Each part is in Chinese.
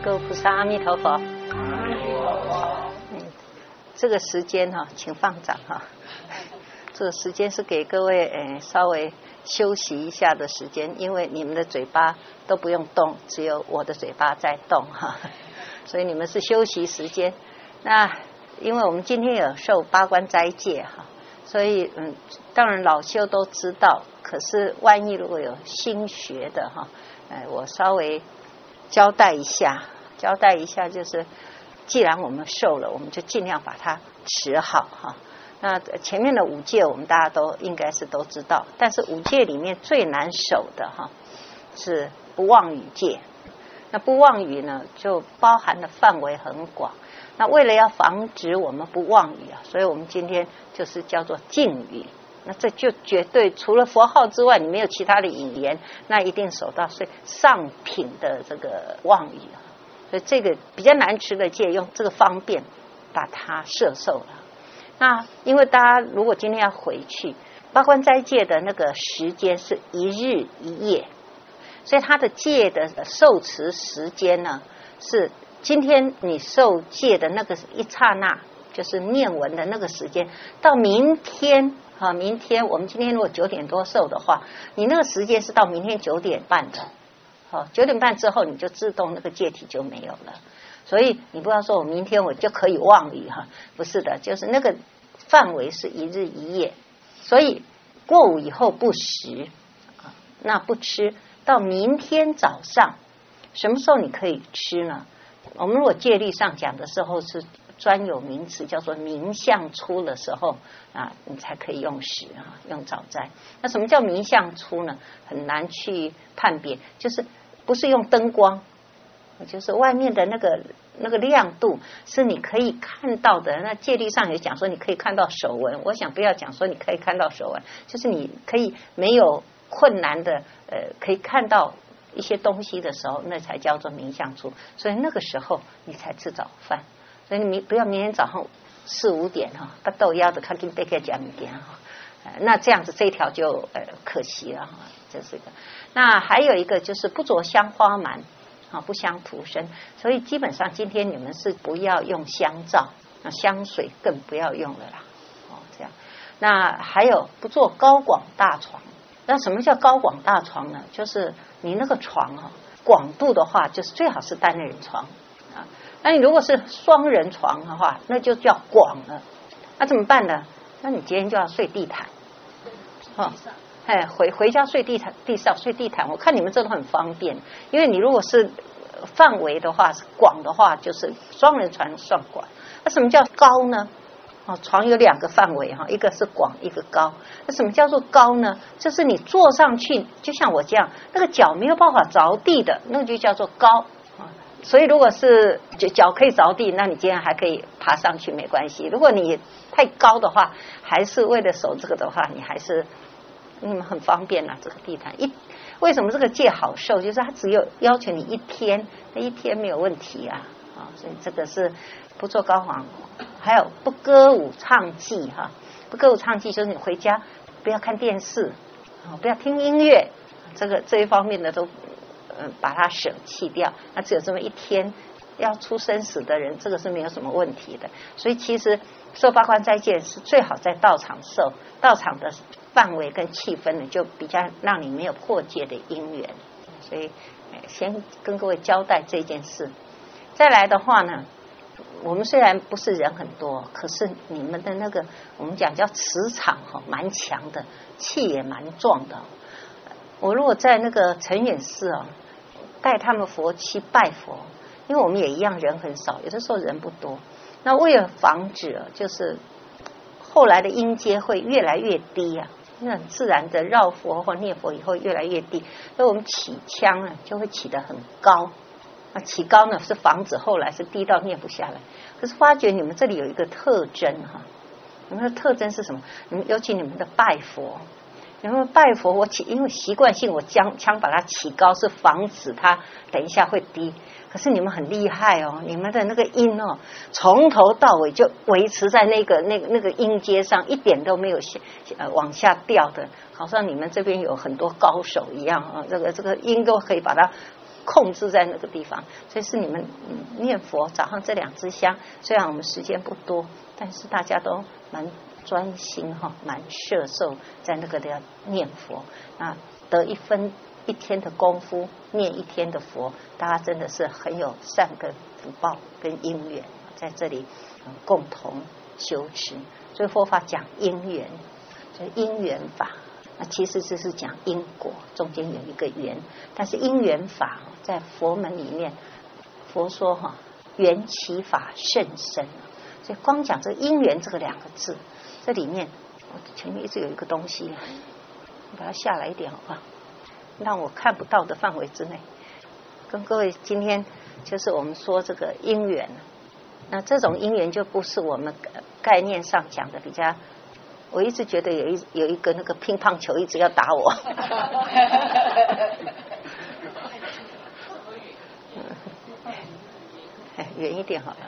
各位菩萨，阿弥陀佛。阿弥陀佛。这个时间哈，请放掌哈。这个时间是给各位稍微休息一下的时间，因为你们的嘴巴都不用动，只有我的嘴巴在动哈，所以你们是休息时间。那因为我们今天有受八关斋戒哈，所以当然老修都知道，可是万一如果有新学的哈，我稍微交代一下，就是既然我们受了，我们就尽量把它持好哈。那前面的五戒我们大家都应该是都知道，但是五戒里面最难守的哈是不妄语戒。那不妄语呢，就包含的范围很广。那为了要防止我们不妄语啊，所以我们今天就是叫做禁语。那这就绝对除了佛号之外，你没有其他的语言，那一定守到所以上品的这个妄语啊。所以这个比较难持的戒，用这个方便把它摄受了。那因为大家如果今天要回去，八关斋戒的那个时间是一日一夜，所以它的戒的受持时间呢，是今天你受戒的那个一刹那，就是念文的那个时间，到明天啊，明天我们今天如果9点多受的话，你那个时间是到明天9点半的，好，9点半之后你就自动那个戒体就没有了。所以你不要说我明天我就可以妄语哈，不是的，就是那个范围是一日一夜，所以过午以后不食，那不吃到明天早上，什么时候你可以吃呢？我们如果戒律上讲的时候是专有名词，叫做明相初的时候啊，你才可以用食啊，用早斋。那什么叫明相初呢？很难去判别，就是不是用灯光。就是外面的那个亮度是你可以看到的。那戒律上有讲说你可以看到手纹，我想不要讲说你可以看到手纹，就是你可以没有困难的可以看到一些东西的时候，那才叫做明相初。所以那个时候你才吃早饭。所以你不要明天早上4、5点哈，把豆腰的看进贝克讲一点哈，那这样子这一条就可惜了哈，这是一个。那还有一个就是不着香花蛮。不香涂身，所以基本上今天你们是不要用香皂，香水更不要用了啦。这样。那还有不做高广大床。那什么叫高广大床呢？就是你那个床广度的话，就是最好是单人床啊。那你如果是双人床的话，那就叫广了。那怎么办呢？那你今天就要睡地毯。回家睡地上睡地毯，我看你们这都很方便，因为你如果是范围的话，广的话，就是双人床算广。那什么叫高呢？床有2个范围哈，一个是广，一个高。那什么叫做高呢？就是你坐上去，就像我这样，那个脚没有办法着地的，那个就叫做高。所以如果是脚可以着地，那你今天还可以爬上去没关系。如果你太高的话，还是为了守这个的话，你还是很方便这个地毯为什么这个戒好受？就是它只有要求你1天，那1天没有问题啊。所以这个是不做高黄，还有不歌舞唱伎哈。不歌舞唱伎就是你回家不要看电视，不要听音乐，这一方面的都把它舍弃掉。那只有这么1天，要出生死的人，这个是没有什么问题的。所以其实受八关斋戒是最好在道场受，道场的范围跟气氛呢，就比较让你没有破戒的因缘。所以先跟各位交代这件事。再来的话呢，我们虽然不是人很多，可是你们的那个我们讲叫磁场蛮强的，气也蛮壮的。我如果在那个澄远寺带他们佛去拜佛，因为我们也一样人很少，有的时候人不多。那为了防止就是后来的音阶会越来越低啊，那很自然的绕佛或念佛以后越来越低，所以我们起腔就会起得很高。那起高呢是防止后来是低到念不下来。可是发觉你们这里有一个特征你们的特征是什么？你们尤其你们的拜佛，你们拜佛因为习惯性我腔把它起高是防止它等一下会低。可是你们很厉害你们的那个音从头到尾就维持在那个音阶上，一点都没有往下掉的，好像你们这边有很多高手一样这个音都可以把它控制在那个地方。所以是你们念佛早上这2支香，虽然我们时间不多，但是大家都蛮专心哈，蛮摄受在那个的念佛，那得一天的功夫，念1天的佛，大家真的是很有善根福报跟因缘，在这里共同修持。所以佛法讲因缘，所以因缘法，那其实这是讲因果，中间有一个缘。但是因缘法在佛门里面，佛说哈，缘起法甚深。所以光讲这个因缘这个2个字，这里面我前面一直有一个东西，把它下来一点好不好？让我看不到的范围之内，跟各位今天就是我们说这个因缘，那这种因缘就不是我们概念上讲的比较。我一直觉得有一个那个乒乓球一直要打我，远一点好了。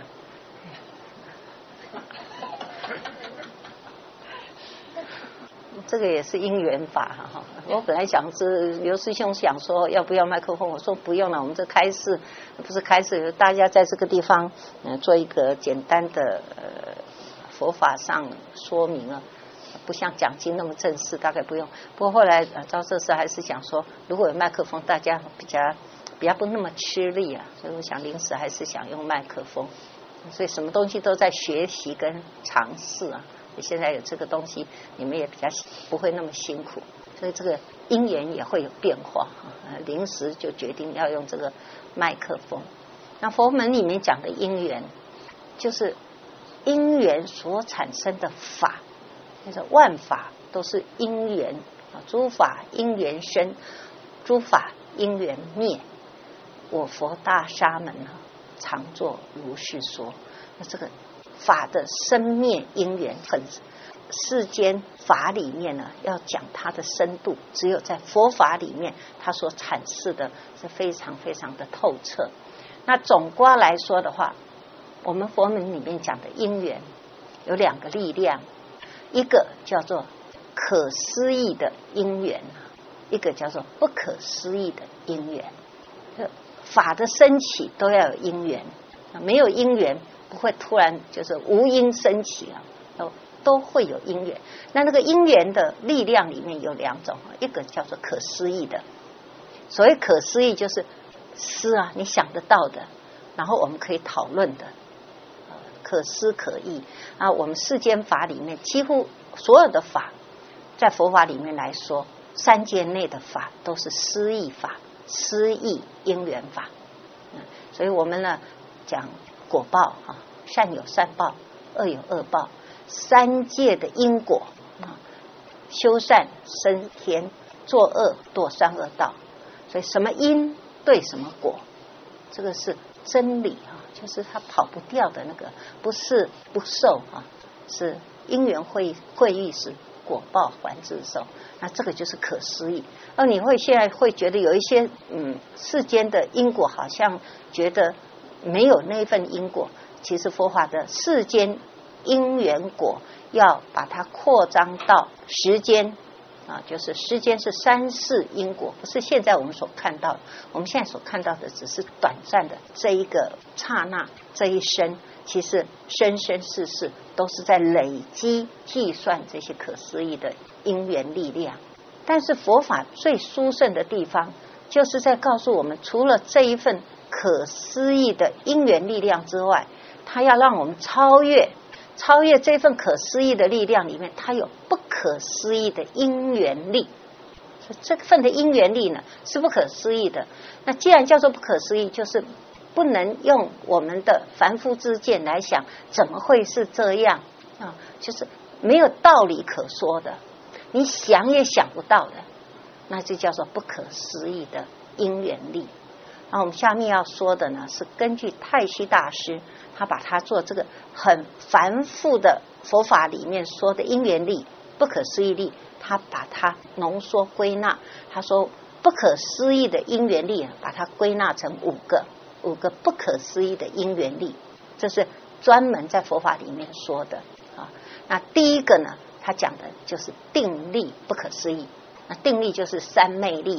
这个也是因缘法哈。我本来想是刘师兄想说要不要麦克风，我说不用了，我们这开示不是开示，大家在这个地方做一个简单的佛法上说明啊，不像讲经那么正式，大概不用。不过后来赵社师还是想说，如果有麦克风，大家比较不那么吃力啊，所以我想临时还是想用麦克风。所以什么东西都在学习跟尝试啊。现在有这个东西，你们也比较不会那么辛苦，所以这个因缘也会有变化，临时就决定要用这个麦克风。那佛门里面讲的因缘，就是因缘所产生的法，就是万法都是因缘，诸法因缘生，诸法因缘灭。我佛大沙门常作如是说。那这个法的生灭因缘，世间法里面呢，要讲它的深度，只有在佛法里面，它所阐释的是非常非常的透彻。那总括来说的话，我们佛门里面讲的因缘有2个力量，一个叫做可思议的因缘，一个叫做不可思议的因缘。法的升起都要有因缘，没有因缘不会突然就是无因升起啊，都会有因缘。那个因缘的力量里面有2种，一个叫做可思议的。所谓可思议就是思啊，你想得到的，然后我们可以讨论的，可思可议啊。我们世间法里面几乎所有的法，在佛法里面来说，3界内的法都是思议法，思议因缘法。所以我们呢讲果报啊，善有善报，恶有恶报，3界的因果啊，修善升天，作恶堕三恶道。所以什么因对什么果，这个是真理啊，就是它跑不掉的那个，不是不受啊，是因缘会遇时，果报还自受。那这个就是可思议。而你会现在会觉得有一些世间的因果好像觉得没有那份因果，其实佛法的世间因缘果要把它扩张到时间啊，就是时间是3世因果，不是现在我们所看到的。我们现在所看到的只是短暂的这一个刹那，这一生，其实生生世世都是在累积计算这些可思议的因缘力量。但是佛法最殊胜的地方，就是在告诉我们，除了这一份可思议的因缘力量之外，它要让我们超越这份可思议的力量里面，它有不可思议的因缘力。所以这份的因缘力呢是不可思议的。那既然叫做不可思议，就是不能用我们的凡夫之见来想，怎么会是这样啊？就是没有道理可说的，你想也想不到的，那就叫做不可思议的因缘力。那我们下面要说的呢，是根据太虚大师他把它做这个很繁复的佛法里面说的因缘力、不可思议力，他把它浓缩归纳。他说不可思议的因缘力把它归纳成5个不可思议的因缘力，这是专门在佛法里面说的啊。那第一个呢，他讲的就是定力不可思议。那定力就是三昧力啊，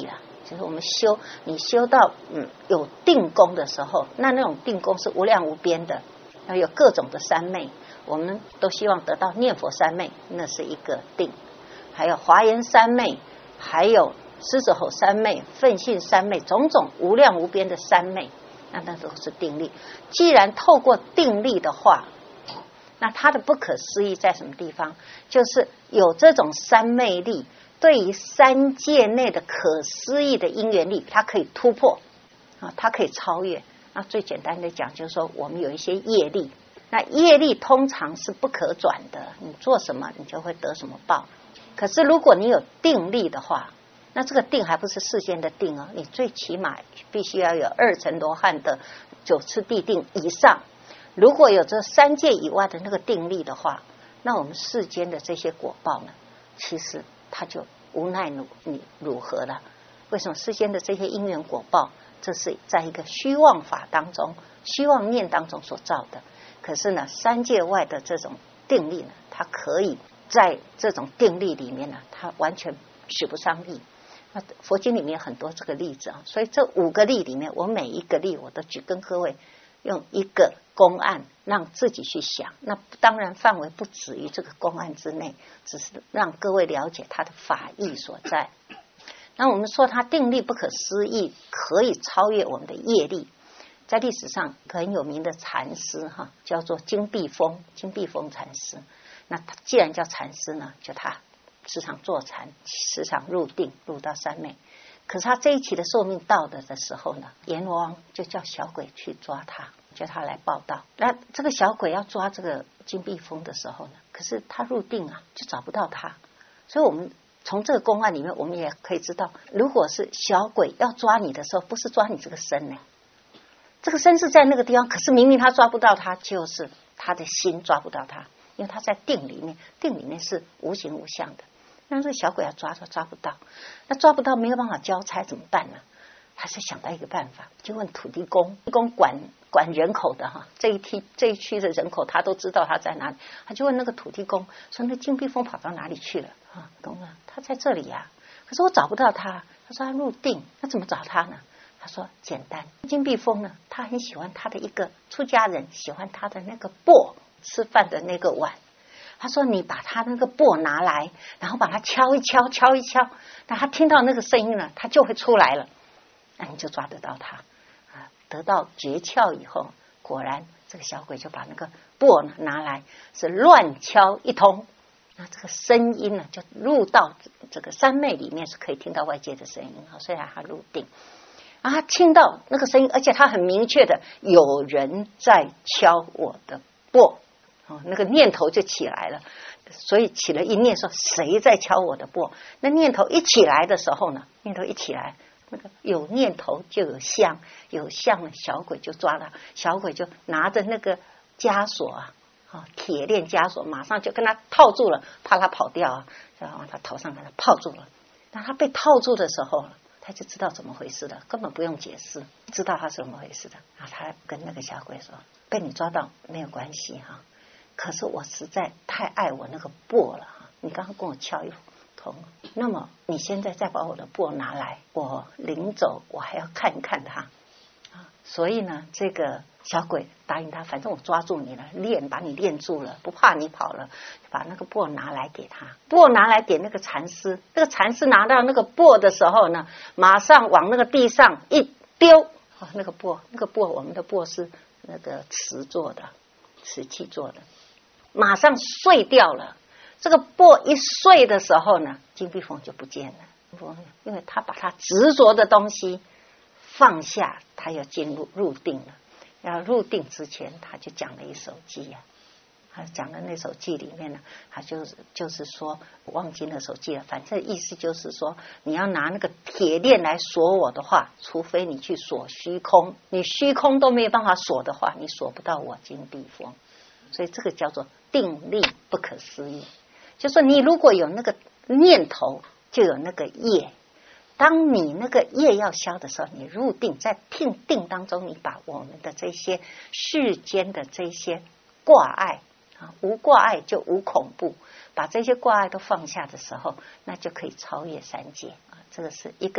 就是我们修，你修到有定功的时候，那种定功是无量无边的，有各种的三昧，我们都希望得到念佛三昧，那是一个定，还有华严三昧，还有狮子吼三昧、奋性三昧，种种无量无边的三昧，那都是定力。既然透过定力的话，那它的不可思议在什么地方？就是有这种三昧力，对于三界内的可思议的因缘力，它可以突破啊，它可以超越。那最简单的讲，就是说我们有一些业力，那业力通常是不可转的，你做什么你就会得什么报。可是如果你有定力的话，那这个定还不是世间的定哦，你最起码必须要有2层罗汉的9次地定以上。如果有这三界以外的那个定力的话，那我们世间的这些果报呢，其实它就无奈你如何了？为什么世间的这些因缘果报，这是在一个虚妄法当中、虚妄念当中所造的？可是呢，三界外的这种定力呢，它可以在这种定力里面呢，它完全使不上力。那佛经里面很多这个例子啊，所以这5个例里面，我每一个例我都举跟各位用一个公案让自己去想。那当然范围不止于这个公案之内，只是让各位了解它的法义所在。那我们说它定力不可思议，可以超越我们的业力。在历史上很有名的禅师哈，叫做金碧峰禅师。那他既然叫禅师呢，就他时常坐禅，时常入定，入到三昧。可是他这一期的寿命到了的时候呢，阎罗王就叫小鬼去抓他，叫他来报道。那这个小鬼要抓这个金碧峰的时候呢，可是他入定啊，就找不到他。所以我们从这个公案里面，我们也可以知道，如果是小鬼要抓你的时候，不是抓你这个身呢，这个身是在那个地方，可是明明他抓不到他，就是他的心抓不到他，因为他在定里面，定里面是无形无相的。那这个小鬼要抓不到，那抓不到没有办法交差怎么办呢？他是想到一个办法，就问土地公，管人口的哈，这一区的人口他都知道他在哪里，他就问那个土地公说：“那金碧峰跑到哪里去了？”啊，公啊，他在这里呀。可是我找不到他，他说他入定，那怎么找他呢？他说简单，金碧峰呢，他很喜欢他的一个出家人，喜欢他的那个钵，吃饭的那个碗。他说你把他那个钵拿来，然后把它敲一敲，那他听到那个声音呢，他就会出来了，那你就抓得到他啊。得到诀窍以后，果然这个小鬼就把那个钵拿来，是乱敲一通，那这个声音呢就入到这个三昧里面，是可以听到外界的声音啊。虽然他入定，然后他听到那个声音，而且他很明确的有人在敲我的钵。那个念头就起来了，所以起了一念说谁在敲我的钵？那念头一起来的时候呢，念头一起来，那个有念头就有相，有相了，小鬼就抓了，小鬼就拿着那个枷锁啊，铁链枷锁，马上就跟他套住了，怕他跑掉啊，就往他头上给他套住了。那他被套住的时候，他就知道怎么回事了，根本不用解释，知道他是怎么回事的。然后他跟那个小鬼说：“被你抓到没有关系哈。可是我实在太爱我那个钵了，你刚刚跟我敲一通，那么你现在再把我的钵拿来，我临走我还要看一看它啊。所以呢，这个小鬼答应他，反正我抓住你了，把你链住了，不怕你跑了，把那个钵拿来给他，钵拿来给那个禅师，那个禅师拿到那个钵的时候呢，马上往那个地上一丢，那个钵，我们的钵是那个瓷做的，瓷器做的。马上碎掉了，这个钵一碎的时候呢，金碧峰就不见了，因为他把他执着的东西放下，他要入定了。要入定之前，他就讲了一首偈啊，他讲的那首偈里面呢，他就是说，我忘记那首偈了，反正意思就是说，你要拿那个铁链来锁我的话，除非你去锁虚空，你虚空都没有办法锁的话，你锁不到我金碧峰。所以这个叫做定力不可思议，就说你如果有那个念头，就有那个业。当你那个业要消的时候，你入定，在定当中，你把我们的这些世间的这些挂碍啊，无挂碍就无恐怖，把这些挂碍都放下的时候，那就可以超越三界啊。这个是一个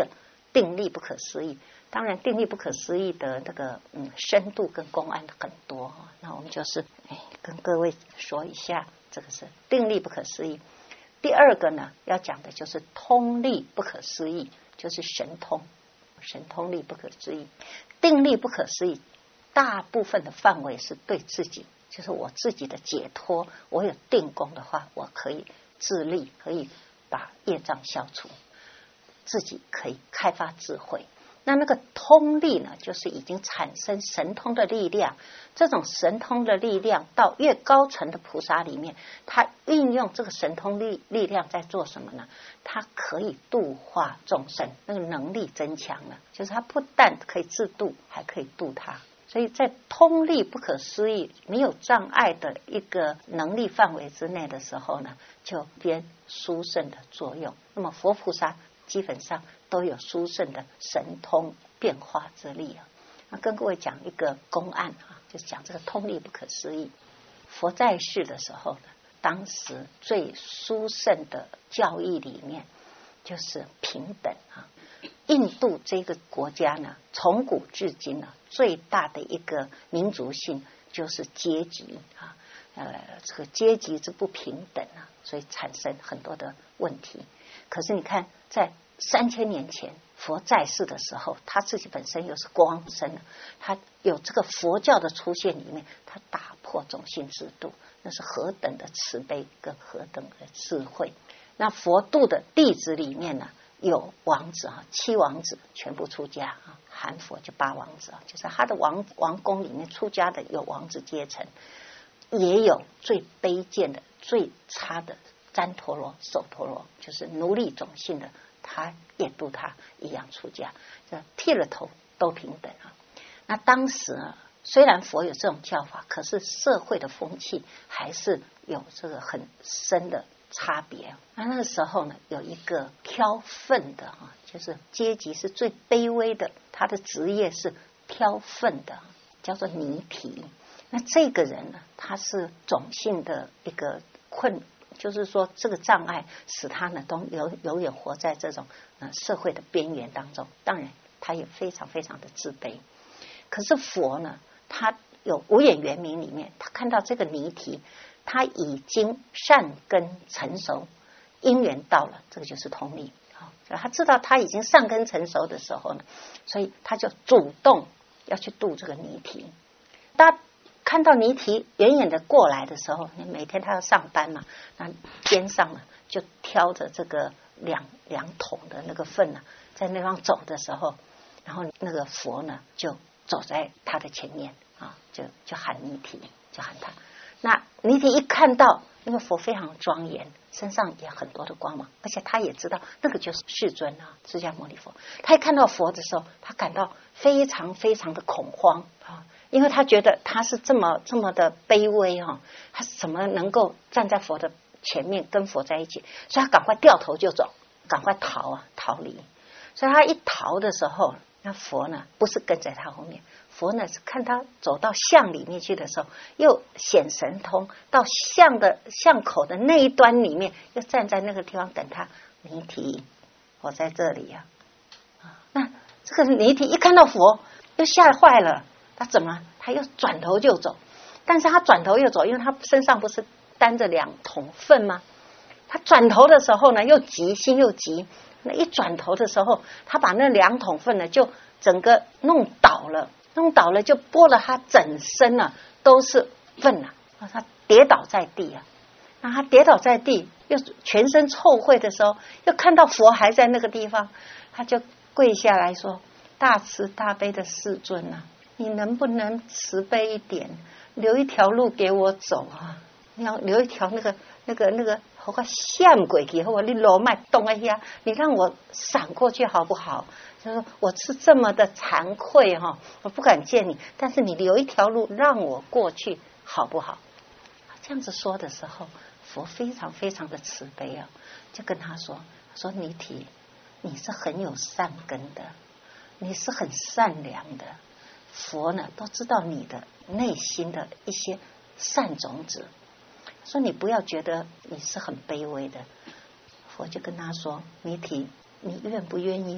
定力不可思议。当然，定力不可思议的那个深度跟公案很多。那我们就是跟各位说一下，这个是定力不可思议。第二个呢，要讲的就是通力不可思议，就是神通，神通力不可思议。定力不可思议，大部分的范围是对自己，就是我自己的解脱。我有定功的话，我可以自立，可以把业障消除，自己可以开发智慧。那个通力呢，就是已经产生神通的力量。这种神通的力量到越高层的菩萨里面，他运用这个神通力量在做什么呢？他可以度化众生，那个能力增强了，就是他不但可以自度，还可以度他。所以在通力不可思议、没有障碍的一个能力范围之内的时候呢，就变殊胜的作用。那么佛菩萨基本上都有殊胜的神通变化之力啊。那跟各位讲一个公案啊，就是讲这个通力不可思议。佛在世的时候呢，当时最殊胜的教义里面就是平等啊。印度这个国家呢，从古至今呢，最大的一个民族性就是阶级啊，这个阶级之不平等啊，所以产生很多的问题。可是你看，在3000年前佛在世的时候，他自己本身又是光身，他有这个佛教的出现里面，他打破种姓制度，那是何等的慈悲跟何等的智慧。那佛度的弟子里面呢，有王子啊，7王子全部出家啊，含佛就8王子啊，就是他的王宫里面出家的有王子阶层，也有最卑贱的、最差的旃陀罗、首陀罗，就是奴隶种姓的，他也度他一样出家，剃了头都平等啊。那当时啊，虽然佛有这种教法，可是社会的风气还是有这个很深的差别。那个时候呢，有一个挑粪的啊，就是阶级是最卑微的，他的职业是挑粪的，叫做尼提。那这个人呢，他是种姓的一个就是说这个障碍使他呢都永远活在这种社会的边缘当中。当然，他也非常非常的自卑。可是佛呢，他有无眼圆明里面，他看到这个尼提，他已经善根成熟，因缘到了，这个就是通力。他知道他已经善根成熟的时候呢，所以他就主动要去度这个尼提。他看到尼提远远的过来的时候，每天他要上班嘛，那肩上呢就挑着这个两桶的那个粪呢，在那方走的时候，然后那个佛呢就走在他的前面啊，就喊尼提，就喊他。那尼提一看到那个佛非常庄严，身上也很多的光芒，而且他也知道那个就是世尊啊，释迦牟尼佛。他一看到佛的时候，他感到非常非常的恐慌啊，因为他觉得他是这么的卑微啊，他怎么能够站在佛的前面跟佛在一起？所以他赶快掉头就走，赶快逃离。所以他一逃的时候，那佛呢不是跟在他后面，佛呢是看他走到巷里面去的时候，又显神通到巷口的那一端里面，又站在那个地方等他。尼提，我在这里呀。那这个尼提一看到佛，又吓坏了。他怎么？他又转头就走。但是他转头又走，因为他身上不是担着2桶粪吗？他转头的时候呢，又急，心又急。那一转头的时候，他把那2桶粪呢，就整个弄倒了就拨了他整身啊，都是粪啊，他跌倒在地啊。那他跌倒在地，又全身臭秽的时候，又看到佛还在那个地方，他就跪下来说：大慈大悲的世尊啊，你能不能慈悲一点，留一条路给我走啊？你要留一条那个好个陷鬼去，或你路脉动一下，你让我闪过去好不好？就说我是这么的惭愧哈，我不敢见你，但是你留一条路让我过去好不好？这样子说的时候，佛非常非常的慈悲啊，就跟他说尼提，你是很有善根的，你是很善良的，佛呢都知道你的内心的一些善种子，说你不要觉得你是很卑微的。佛就跟他说：尼提，你愿不愿意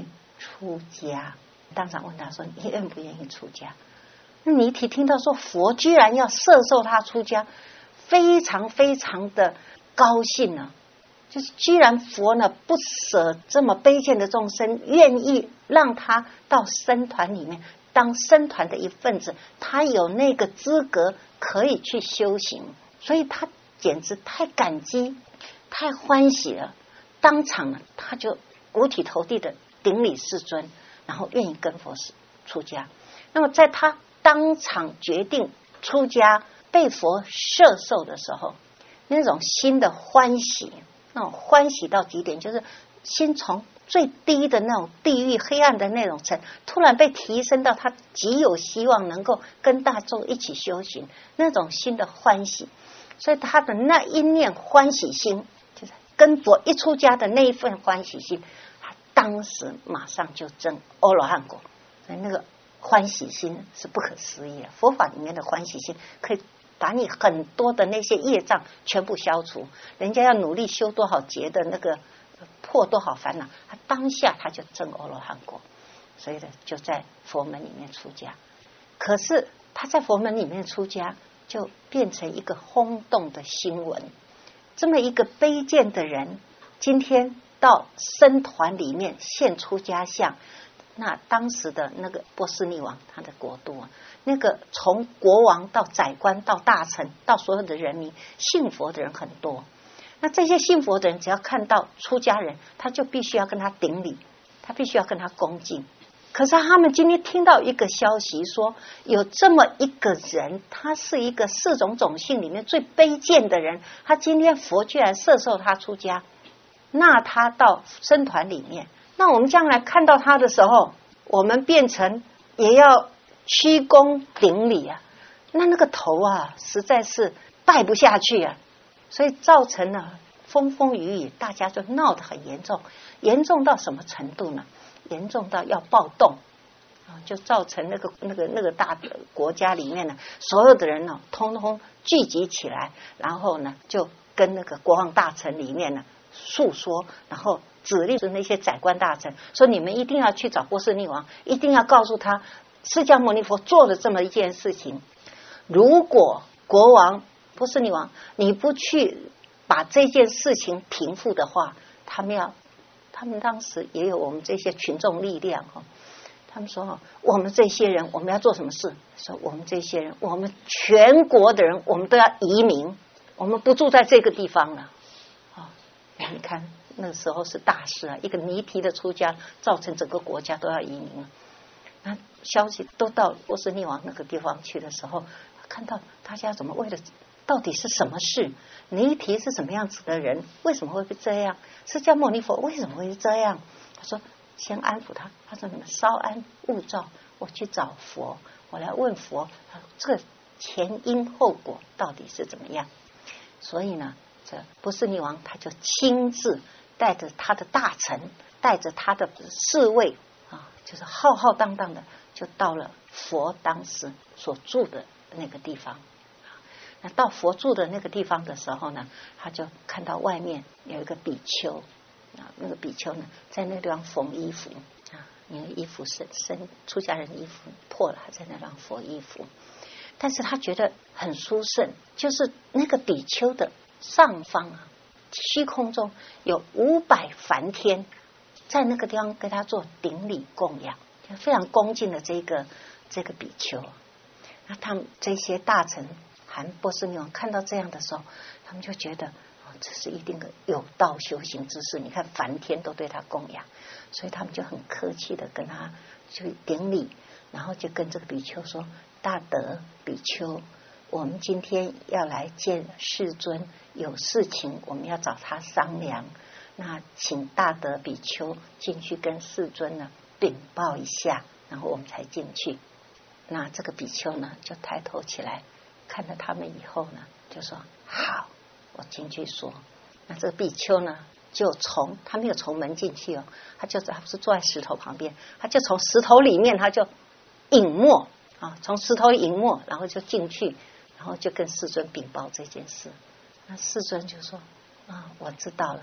出家。当场问他说：“你愿不愿意出家？”那尼提听到说佛居然要摄受他出家，非常非常的高兴啊！就是居然佛呢不舍这么卑贱的众生，愿意让他到僧团里面当僧团的一份子，他有那个资格可以去修行，所以他简直太感激、太欢喜了。当场呢，他就五体投地的顶礼世尊，然后愿意跟佛出家。那么在他当场决定出家被佛摄受的时候，那种心的欢喜，那种欢喜到极点，就是心从最低的那种地狱黑暗的那种层，突然被提升到他极有希望能够跟大众一起修行，那种心的欢喜。所以他的那一念欢喜心，就是跟佛一出家的那一份欢喜心，他当时马上就证阿罗汉果。所以那个欢喜心是不可思议的，佛法里面的欢喜心可以把你很多的那些业障全部消除。人家要努力修多少劫的那个破多少烦恼，他当下他就证阿罗汉果。所以呢，就在佛门里面出家。可是他在佛门里面出家，就变成一个轰动的新闻。这么一个卑贱的人，今天到僧团里面现出家相。那当时的那个波斯匿王，他的国度啊，那个从国王到宰官到大臣到所有的人民，信佛的人很多。那这些信佛的人，只要看到出家人，他就必须要跟他顶礼，他必须要跟他恭敬。可是他们今天听到一个消息说，有这么一个人，他是一个四种种姓里面最卑贱的人，他今天佛居然摄受他出家，那他到僧团里面。那我们将来看到他的时候，我们变成也要屈躬顶礼啊，那个头啊实在是拜不下去啊，所以造成了风风雨雨，大家就闹得很严重。严重到什么程度呢？严重到要暴动啊，就造成那个大的国家里面呢，所有的人呢通通聚集起来，然后呢就跟那个国王大臣里面呢诉说，然后指令着那些宰官大臣说：“你们一定要去找波斯匿王，一定要告诉他，释迦牟尼佛做了这么一件事情。如果国王波斯匿王你不去把这件事情平复的话，他们当时也有我们这些群众力量哈。他们说我们这些人我们要做什么事？说我们这些人，我们全国的人，我们都要移民，我们不住在这个地方了。你看。”那个时候是大事啊，一个尼提的出家，造成整个国家都要移民了。那消息都到波斯匿王那个地方去的时候，看到大家怎么为了到底是什么事？尼提是什么样子的人？为什么会这样？释迦牟尼佛为什么会这样？他说先安抚他，他说你们稍安勿躁，我去找佛，我来问佛，这前因后果到底是怎么样？所以呢，这波斯匿王他就亲自带着他的大臣，带着他的侍卫啊，就是浩浩荡荡的，就到了佛当时所住的那个地方。那到佛住的那个地方的时候呢，他就看到外面有一个比丘啊，那个比丘呢，在那个地方缝衣服啊，因为衣服是出家人的衣服破了，还在那地方缝衣服。但是他觉得很殊胜，就是那个比丘的上方啊，虚空中有500梵天在那个地方给他做顶礼供养，就非常恭敬的这个比丘。那他们这些大臣含波斯匿王看到这样的时候，他们就觉得这是一定的有道修行之士。你看梵天都对他供养，所以他们就很客气的跟他去顶礼，然后就跟这个比丘说：“大德比丘，我们今天要来见世尊，有事情我们要找他商量，那请大德比丘进去跟世尊呢禀报一下，然后我们才进去。”那这个比丘呢就抬头起来看了他们以后呢，就说：“好，我进去说。”那这个比丘呢就他没有从门进去哦，他不是坐在石头旁边，他就从石头里面他就隐没啊，从石头隐没，然后就进去，然后就跟世尊禀报这件事。那世尊就说：“啊，我知道了，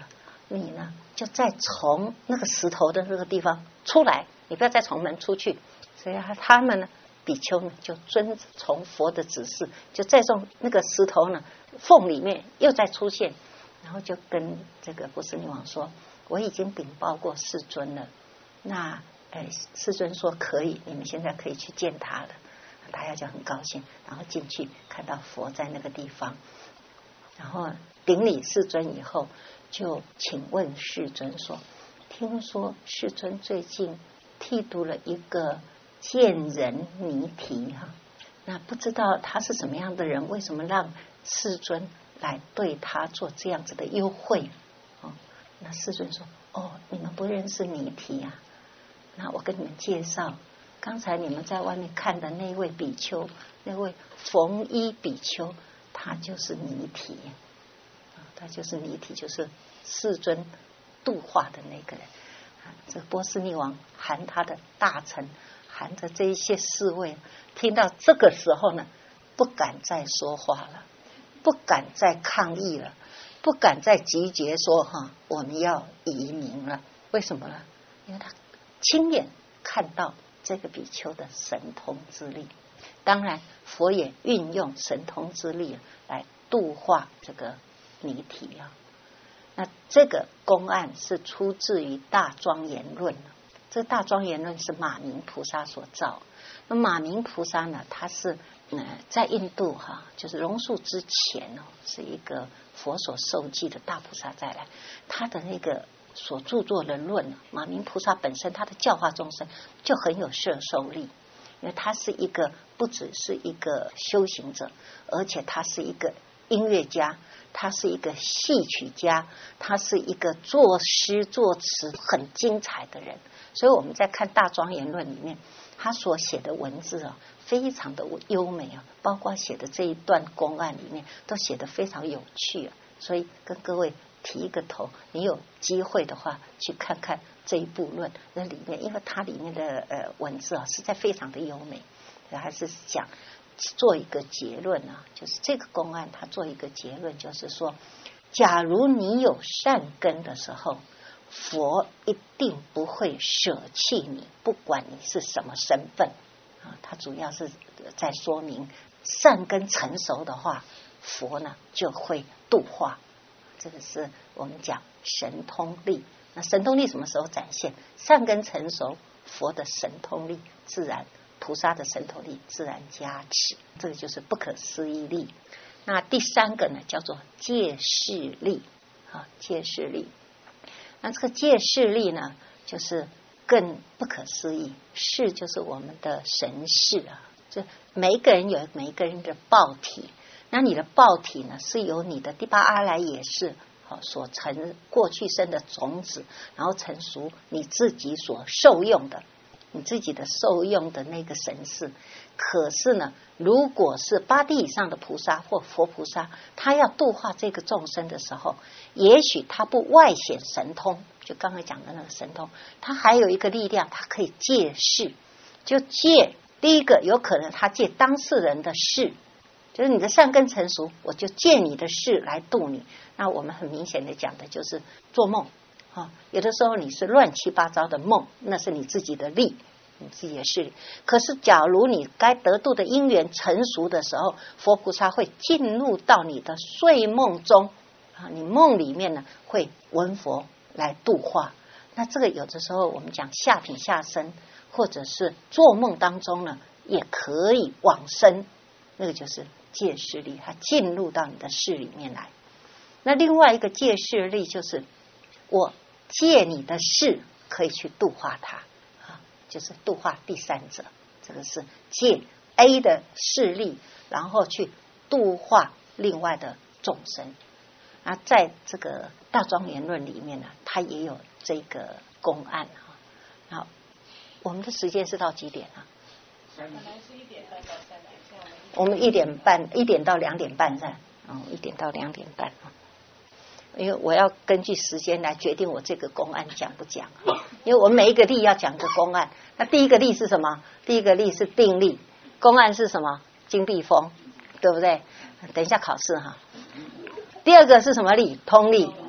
你呢就再从那个石头的那个地方出来，你不要再从门出去。所以他们呢，比丘呢就遵从佛的指示，就再从那个石头呢缝里面又再出现，然后就跟这个波斯匿王说，我已经禀报过世尊了，那世尊说可以，你们现在可以去见他了。大家就很高兴，然后进去看到佛在那个地方，然后顶礼世尊以后，就请问世尊说，听说世尊最近剃度了一个贱人尼提哈，那不知道他是什么样的人，为什么让世尊来对他做这样子的优惠？那世尊说，你们不认识尼提啊？那我跟你们介绍，刚才你们在外面看的那位比丘，那位缝衣比丘，他就是尼提，他就是尼提，就是世尊度化的那个人。这个波斯匿王含他的大臣，含着这一些侍卫，听到这个时候呢，不敢再说话了，不敢再抗议了，不敢再集结说我们要移民了。为什么呢？因为他亲眼看到这个比丘的神通之力，当然佛也运用神通之力来度化这个尼提啊。那这个公案是出自于《大庄严论》，这《大庄严论》是马明菩萨所造。那马明菩萨呢，他是在印度就是龙树之前是一个佛所受记的大菩萨再来，他的那个所著作的论，马明菩萨本身他的教化众生就很有摄受力，因为他是一个不只是一个修行者，而且他是一个音乐家，他是一个戏曲家，他是一个作诗作词很精彩的人。所以我们在看《大庄严论》里面，他所写的文字非常的优美包括写的这一段公案里面都写得非常有趣所以跟各位提一个头，你有机会的话去看看这一部论，那里面因为它里面的文字实在非常的优美，还是讲做一个结论就是这个公案它做一个结论，就是说假如你有善根的时候，佛一定不会舍弃你，不管你是什么身份它主要是在说明善根成熟的话，佛呢就会度化。这个是我们讲神通力。那神通力什么时候展现？善根成熟，佛的神通力自然，菩萨的神通力自然加持，这个就是不可思议力。那第三个呢，叫做戒视力戒视力。那这个戒视力呢，就是更不可思议。视就是我们的神视就每一个人有每一个人的报体，那你的报体呢，是由你的第八阿赖耶识所成过去生的种子，然后成熟你自己所受用的，你自己的受用的那个神识。可是呢，如果是八地以上的菩萨或佛菩萨，他要度化这个众生的时候，也许他不外显神通，就刚才讲的那个神通，他还有一个力量，他可以戒视。就戒第一个，有可能他戒当事人的事，就是你的善根成熟，我就借你的事来度你。那我们很明显的讲的就是做梦有的时候你是乱七八糟的梦，那是你自己的力，你自己的事。可是假如你该得度的因缘成熟的时候，佛菩萨会进入到你的睡梦中你梦里面呢会闻佛来度化。那这个有的时候我们讲下品下生，或者是做梦当中呢也可以往生，那个就是戒视力，它进入到你的事里面来。那另外一个戒视力就是我借你的事可以去度化他就是度化第三者，这个是借 A 的势力，然后去度化另外的众生。在这个大庄严论里面呢，它也有这个公案好，我们的时间是到几点本来是1点半到3点， 我们1点半1点到2点半噻1点到2点半因为我要根据时间来决定我这个公案讲不讲因为我们每一个例要讲个公案。那第一个例是什么？第一个例是定例，公案是什么？金碧峰，对不对？等一下考试第二个是什么例？通例。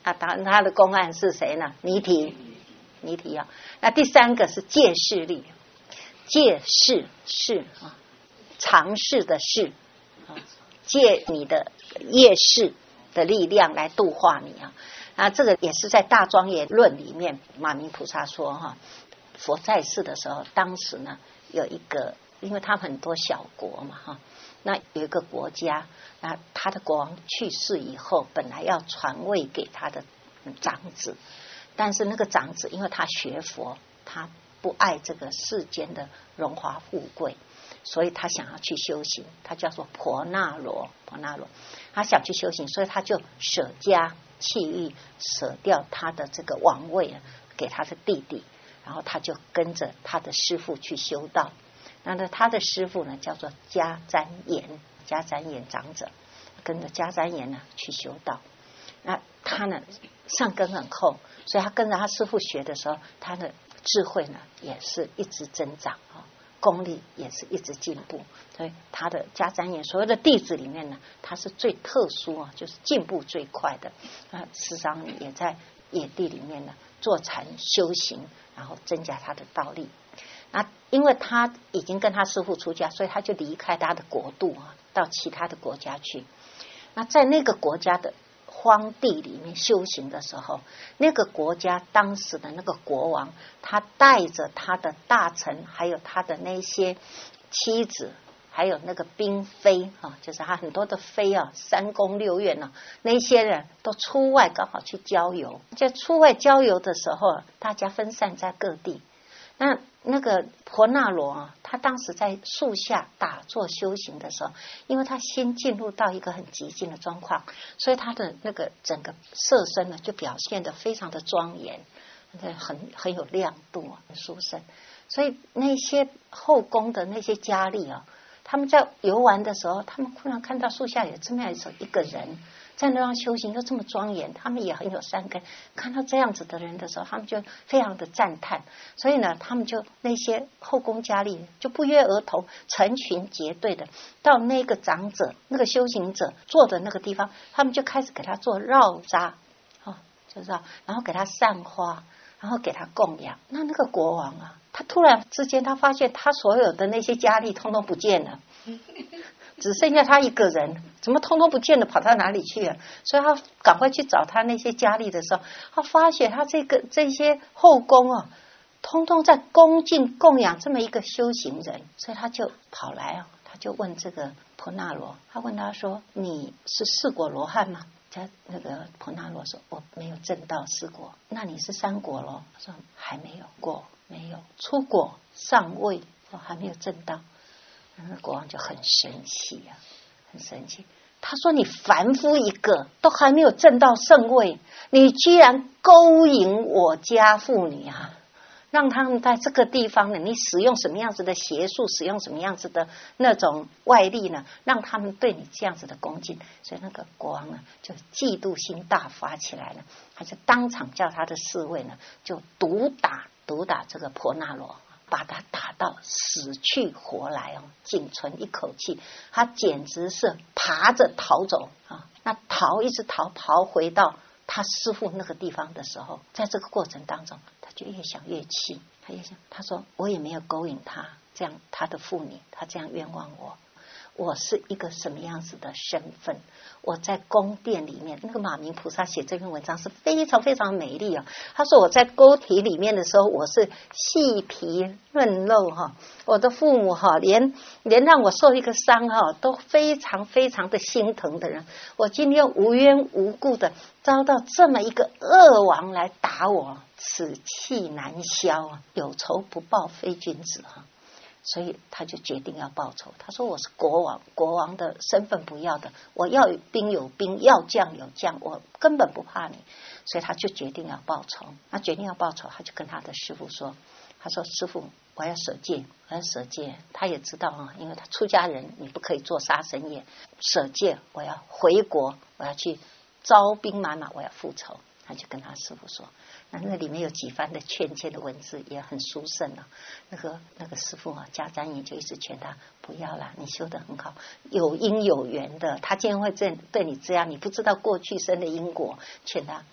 当然他的公案是谁呢？尼提啊。那第三个是借势力，借势尝试的事借你的业势的力量来度化你啊。这个也是在《大庄严论》里面，马明菩萨说佛在世的时候，当时呢有一个，因为他很多小国嘛那有一个国家，那他的国王去世以后，本来要传位给他的长子，但是那个长子因为他学佛，他不爱这个世间的荣华富贵，所以他想要去修行，他叫做婆那罗，他想去修行，所以他就舍家弃欲，舍掉他的这个王位给他的弟弟，然后他就跟着他的师父去修道。那他的师父呢叫做迦旃延长者，跟着迦旃延呢去修道。那他呢上根很厚，所以他跟着他师父学的时候，他的智慧呢也是一直增长功力也是一直进步。所以他的迦旃延所有的弟子里面呢，他是最特殊就是进步最快的。事实上也在野地里面呢坐禅修行，然后增加他的道力。那因为他已经跟他师父出家，所以他就离开他的国度到其他的国家去。那在那个国家的荒地里面修行的时候，那个国家当时的那个国王，他带着他的大臣，还有他的那些妻子，还有那个嫔妃就是他很多的妃3宫6院那些人都出外刚好去郊游。在出外郊游的时候，大家分散在各地。那个婆那罗他当时在树下打坐修行的时候，因为他心进入到一个很极静的状况，所以他的那个整个色身呢就表现得非常的庄严，很有亮度很殊胜。所以那些后宫的那些佳丽他们在游玩的时候，他们忽然看到树下有这么样一个人在那样修行又这么庄严，他们也很有善根，看到这样子的人的时候，他们就非常的赞叹。所以呢，他们就那些后宫佳丽就不约而同成群结队的到那个长者那个修行者坐的那个地方，他们就开始给他做绕扎就是然后给他散花，然后给他供养。那个国王他突然之间他发现他所有的那些佳丽通通不见了，只剩下他一个人，怎么通通不见了，跑到哪里去了？所以他赶快去找他那些佳丽的时候，他发现他这些后宫通通在恭敬供养这么一个修行人，所以他就跑来他就问这个婆那罗，他问他说：“你是4果罗汉吗？”那个婆那罗说：“我没有证到4果。”那你是3果咯？他说：“还没有过，没有出果尚未，还没有证到。”那国王就很生气很生气。他说：“你凡夫一个，都还没有证到圣位，你居然勾引我家妇女让他们在这个地方呢，你使用什么样子的邪术，使用什么样子的那种外力呢，让他们对你这样子的恭敬。”所以那个国王呢就嫉妒心大发起来了，他就当场叫他的侍卫呢就毒打这个婆那罗，把他打到死去活来仅存一口气。他简直是爬着逃走那一直逃回到他师父那个地方的时候，在这个过程当中，他就越想越气，他说：“我也没有勾引他，这样他的妇女，他这样冤枉我是一个什么样子的身份？我在宫殿里面，那个马明菩萨写这篇文章是非常非常美丽他说我在沟体里面的时候，我是细皮嫩肉我的父母连让我受一个伤都非常非常的心疼的人。我今天无缘无故的遭到这么一个恶王来打我，此气难消有仇不报非君子所以他就决定要报仇。他说：“我是国王的身份不要的，我要有兵有兵，要将有将，我根本不怕你。”所以他就决定要报仇。他决定要报仇，他就跟他的师父说：“他说师父，我要舍戒，我要舍戒。”他也知道因为他出家人，你不可以做杀生业，舍戒，我要回国，我要去招兵买马，我要复仇。他就跟他师父说。那里面有几番的劝诫的文字也很殊胜那个师父迦旃延就一直劝他不要啦，你修得很好，有因有缘的，他今天会对你这样，你不知道过去生的因果，劝他。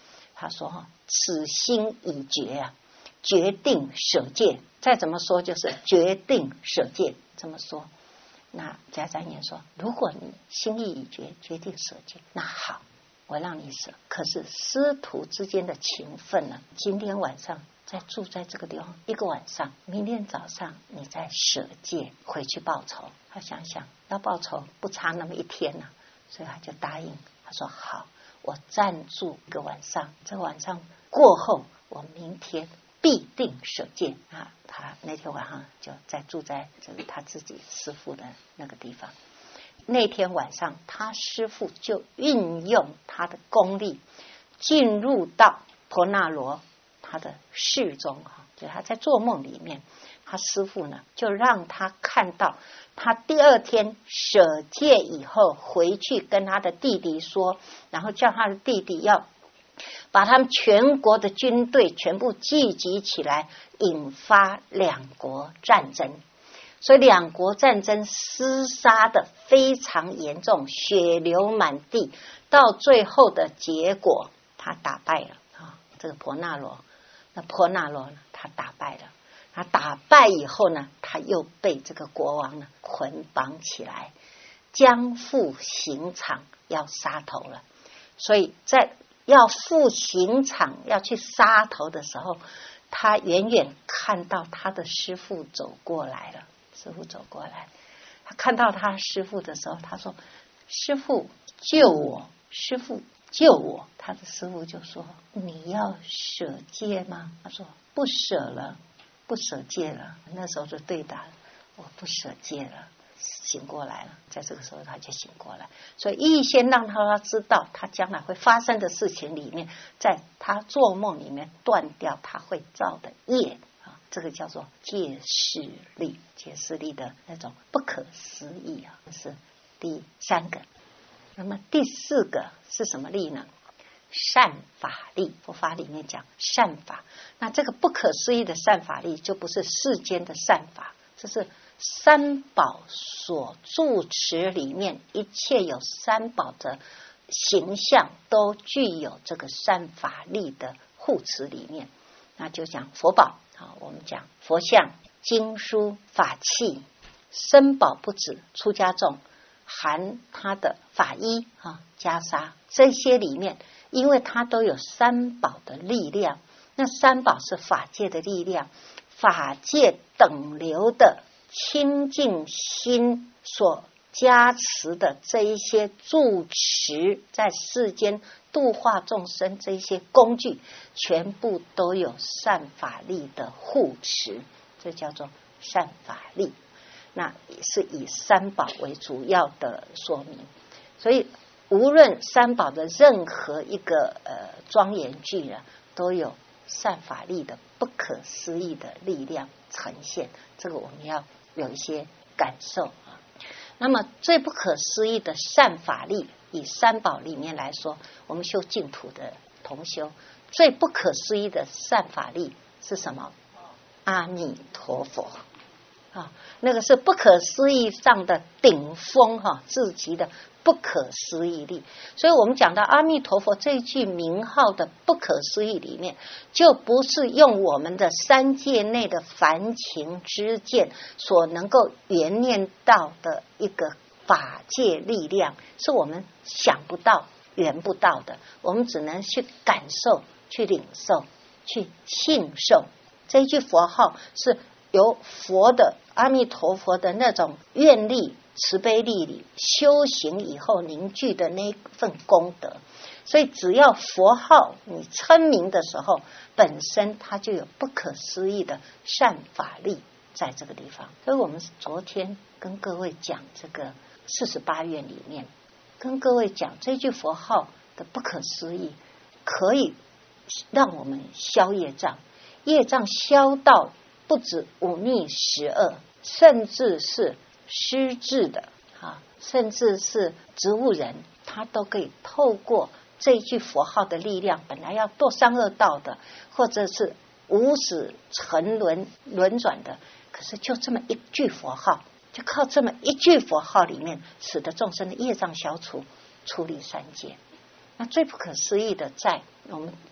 他说此心已决啊，决定舍戒。再怎么说就是决定舍戒，这么说。那迦旃延说，如果你心意已决，决定舍戒，那好，我让你舍。可是师徒之间的情分呢，今天晚上再住在这个地方一个晚上，明天早上你再舍戒回去报仇。他想想要报仇不差那么一天呢，所以他就答应。他说好，我暂住一个晚上，这个晚上过后，我明天必定舍戒啊！他那天晚上就在住在这个他自己师父的那个地方。那天晚上，他师父就运用他的功力，进入到婆那罗他的室中哈，就他在做梦里面，他师父呢就让他看到，他第二天舍戒以后回去跟他的弟弟说，然后叫他的弟弟要把他们全国的军队全部聚集起来，引发两国战争。所以两国战争厮杀的非常严重，血流满地，到最后的结果他打败了啊，这个婆那罗。那婆那罗呢，他打败了。他打败以后呢，他又被这个国王呢捆绑起来，将赴刑场要杀头了。所以在要赴刑场要去杀头的时候，他远远看到他的师父走过来了。师父走过来，他看到他师父的时候，他说：“师父救我，师父救我。”他的师父就说：“你要舍戒吗？”他说：“不舍了，不舍戒了。”那时候就对答：“我不舍戒了。”醒过来了，在这个时候他就醒过来，所以预先让他知道他将来会发生的事情里面，在他做梦里面断掉他会造的业啊，这个叫做戒事力，戒事力的那种不可思议啊，这是第三个。那么第四个是什么力呢？善法力。佛法里面讲善法，那这个不可思议的善法力就不是世间的善法，这是三宝所住持里面一切有三宝的形象都具有这个善法力的护持里面。那就讲佛宝啊，我们讲佛像、经书、法器、身宝不止，出家众含他的法衣啊、袈裟，这些里面因为它都有三宝的力量，那三宝是法界的力量，法界等流的清净心所加持的这一些住持在世间度化众生这一些工具，全部都有善法力的护持，这叫做善法力。那是以三宝为主要的说明，所以无论三宝的任何一个庄严具呢，都有善法力的不可思议的力量呈现，这个我们要有一些感受啊。那么最不可思议的善法力，以三宝里面来说，我们修净土的同修，最不可思议的善法力是什么？阿弥陀佛啊，那个是不可思议上的顶峰哈，至极的不可思议力。所以我们讲到阿弥陀佛这一句名号的不可思议里面，就不是用我们的三界内的凡情之见所能够圆念到的一个法界力量，是我们想不到圆不到的，我们只能去感受、去领受、去信受。这一句佛号是由佛的阿弥陀佛的那种愿力、慈悲力里修行以后凝聚的那份功德，所以只要佛号你称名的时候，本身它就有不可思议的善法力在这个地方。所以我们昨天跟各位讲这个48愿里面，跟各位讲这句佛号的不可思议，可以让我们消业障，业障消到不止忤逆12，甚至是失智的啊，甚至是植物人，他都可以透过这一句佛号的力量，本来要堕三恶道的，或者是无始沉沦轮转的，可是就这么一句佛号，就靠这么一句佛号里面，使得众生的业障消除，出离三界。那最不可思议的，在我们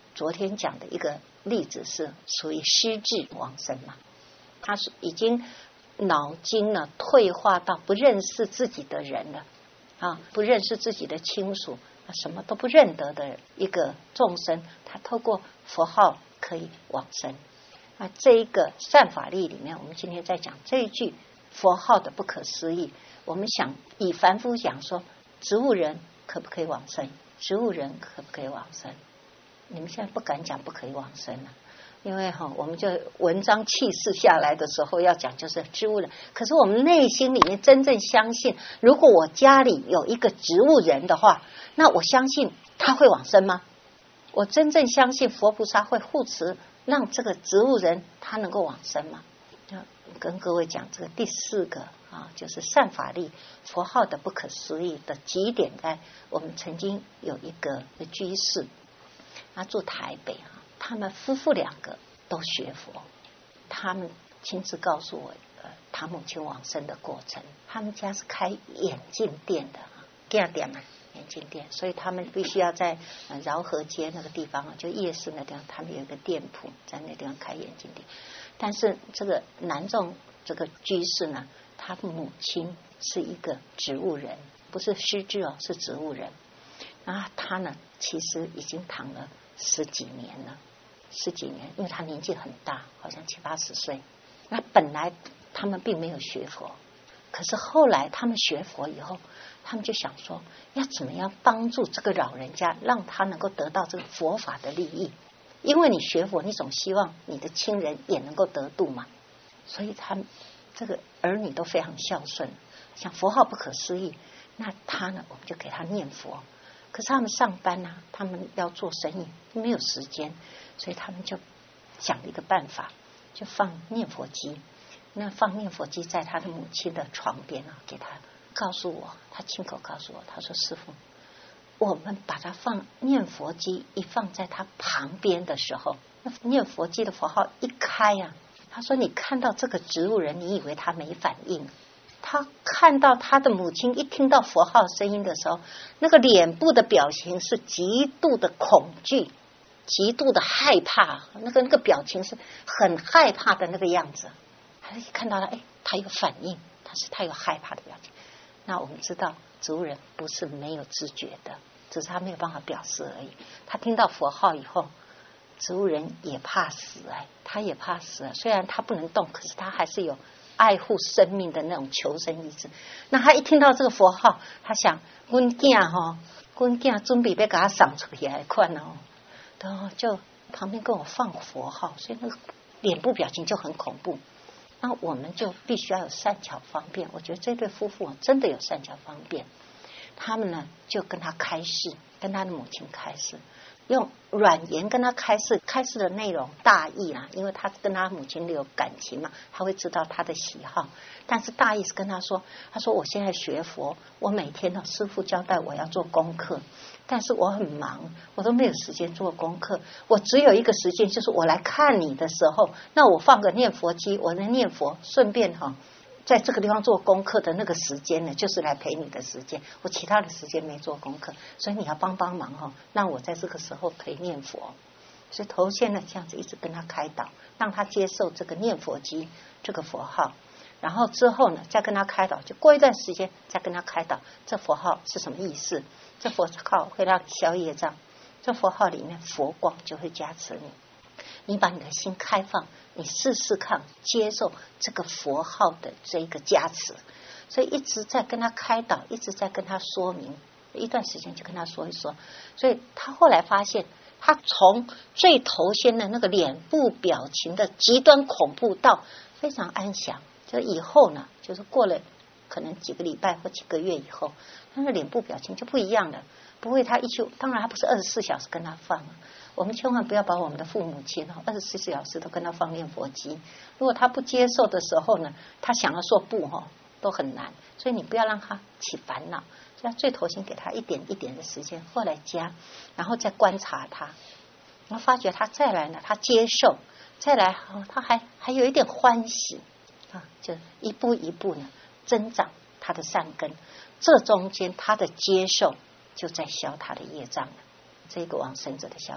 昨天讲的一个例子是属于失智往生嘛，他是已经脑筋呢退化到不认识自己的人了啊，不认识自己的亲属，什么都不认得的一个众生，他透过佛号可以往生。啊，这一个善法力里面，我们今天在讲这一句佛号的不可思议。我们想以凡夫讲说，植物人可不可以往生？植物人可不可以往生？你们现在不敢讲不可以往生了，因为我们就文章气势下来的时候要讲就是植物人。可是我们内心里面真正相信，如果我家里有一个植物人的话，那我相信他会往生吗？我真正相信佛菩萨会护持，让这个植物人他能够往生吗？跟各位讲这个第4个啊，就是善法力佛号的不可思议的极点在我们曾经有一个居士，他住台北啊，他们夫妇2个都学佛，他们亲自告诉我他母亲往生的过程。他们家是开眼镜店的店嘛，眼镜店，所以他们必须要在饶河街那个地方就夜市那地方，他们有一个店铺，在那地方开眼镜店。但是这个男众这个居士呢，他母亲是一个植物人，不是失智哦，是植物人。然后他呢，其实已经躺了10几年了，10几年，因为他年纪很大，好像70、80岁。那本来他们并没有学佛，可是后来他们学佛以后，他们就想说，要怎么样帮助这个老人家，让他能够得到这个佛法的利益。因为你学佛，你总希望你的亲人也能够得度嘛，所以他们这个儿女都非常孝顺，像佛号不可思议。那他呢，我们就给他念佛。可是他们上班啊，他们要做生意，没有时间，所以他们就想了一个办法，就放念佛机。那放念佛机在他的母亲的床边啊，给他告诉我，他亲口告诉我，他说：“师父，我们把它放念佛机一放在他旁边的时候，那念佛机的佛号一开啊，他说你看到这个植物人，你以为他没反应，他看到他的母亲一听到佛号声音的时候，那个脸部的表情是极度的恐惧，极度的害怕，那个表情是很害怕的那个样子。他一看到他，他有反应，他有害怕的表情。那我们知道植物人不是没有知觉的，只是他没有办法表示而已。他听到佛号以后，植物人也怕死他也怕死，虽然他不能动，可是他还是有爱护生命的那种求生意志。那他一听到这个佛号，他想我囝准备要给他送出去来看哦，然后就旁边跟我放佛号，所以那个脸部表情就很恐怖。那我们就必须要有善巧方便。我觉得这对夫妇真的有善巧方便。他们呢就跟他开示，跟他的母亲开示，用软言跟他开示，开示的内容大意啦，因为他跟他母亲有感情嘛，他会知道他的喜好。但是大意是跟他说，他说我现在学佛，我每天呢师父交代我要做功课，但是我很忙，我都没有时间做功课，我只有一个时间，就是我来看你的时候，那我放个念佛机，我能念佛，顺便在这个地方做功课的那个时间呢，就是来陪你的时间，我其他的时间没做功课，所以你要帮忙让我在这个时候可以念佛。所以头先呢这样子一直跟他开导，让他接受这个念佛机这个佛号，然后之后呢再跟他开导，就过一段时间再跟他开导这佛号是什么意思，这佛号会让消业障，这佛号里面佛光就会加持你，你把你的心开放，你试试看接受这个佛号的这一个加持。所以一直在跟他开导，一直在跟他说明，一段时间就跟他说一说。所以他后来发现，他从最头先的那个脸部表情的极端恐怖到非常安详，就以后呢，就是过了可能几个礼拜或几个月以后，他的脸部表情就不一样了。不会他一去，当然他不是24小时跟他放，我们千万不要把我们的父母亲24小时都跟他放念佛机。如果他不接受的时候呢，他想要说不都很难，所以你不要让他起烦恼。所以最头先给他一点一点的时间，后来加，然后再观察他，然后发觉他再来呢，他接受，再来他还有一点欢喜就一步一步呢增长他的善根。这中间他的接受就在消他的业障了，这个往生者的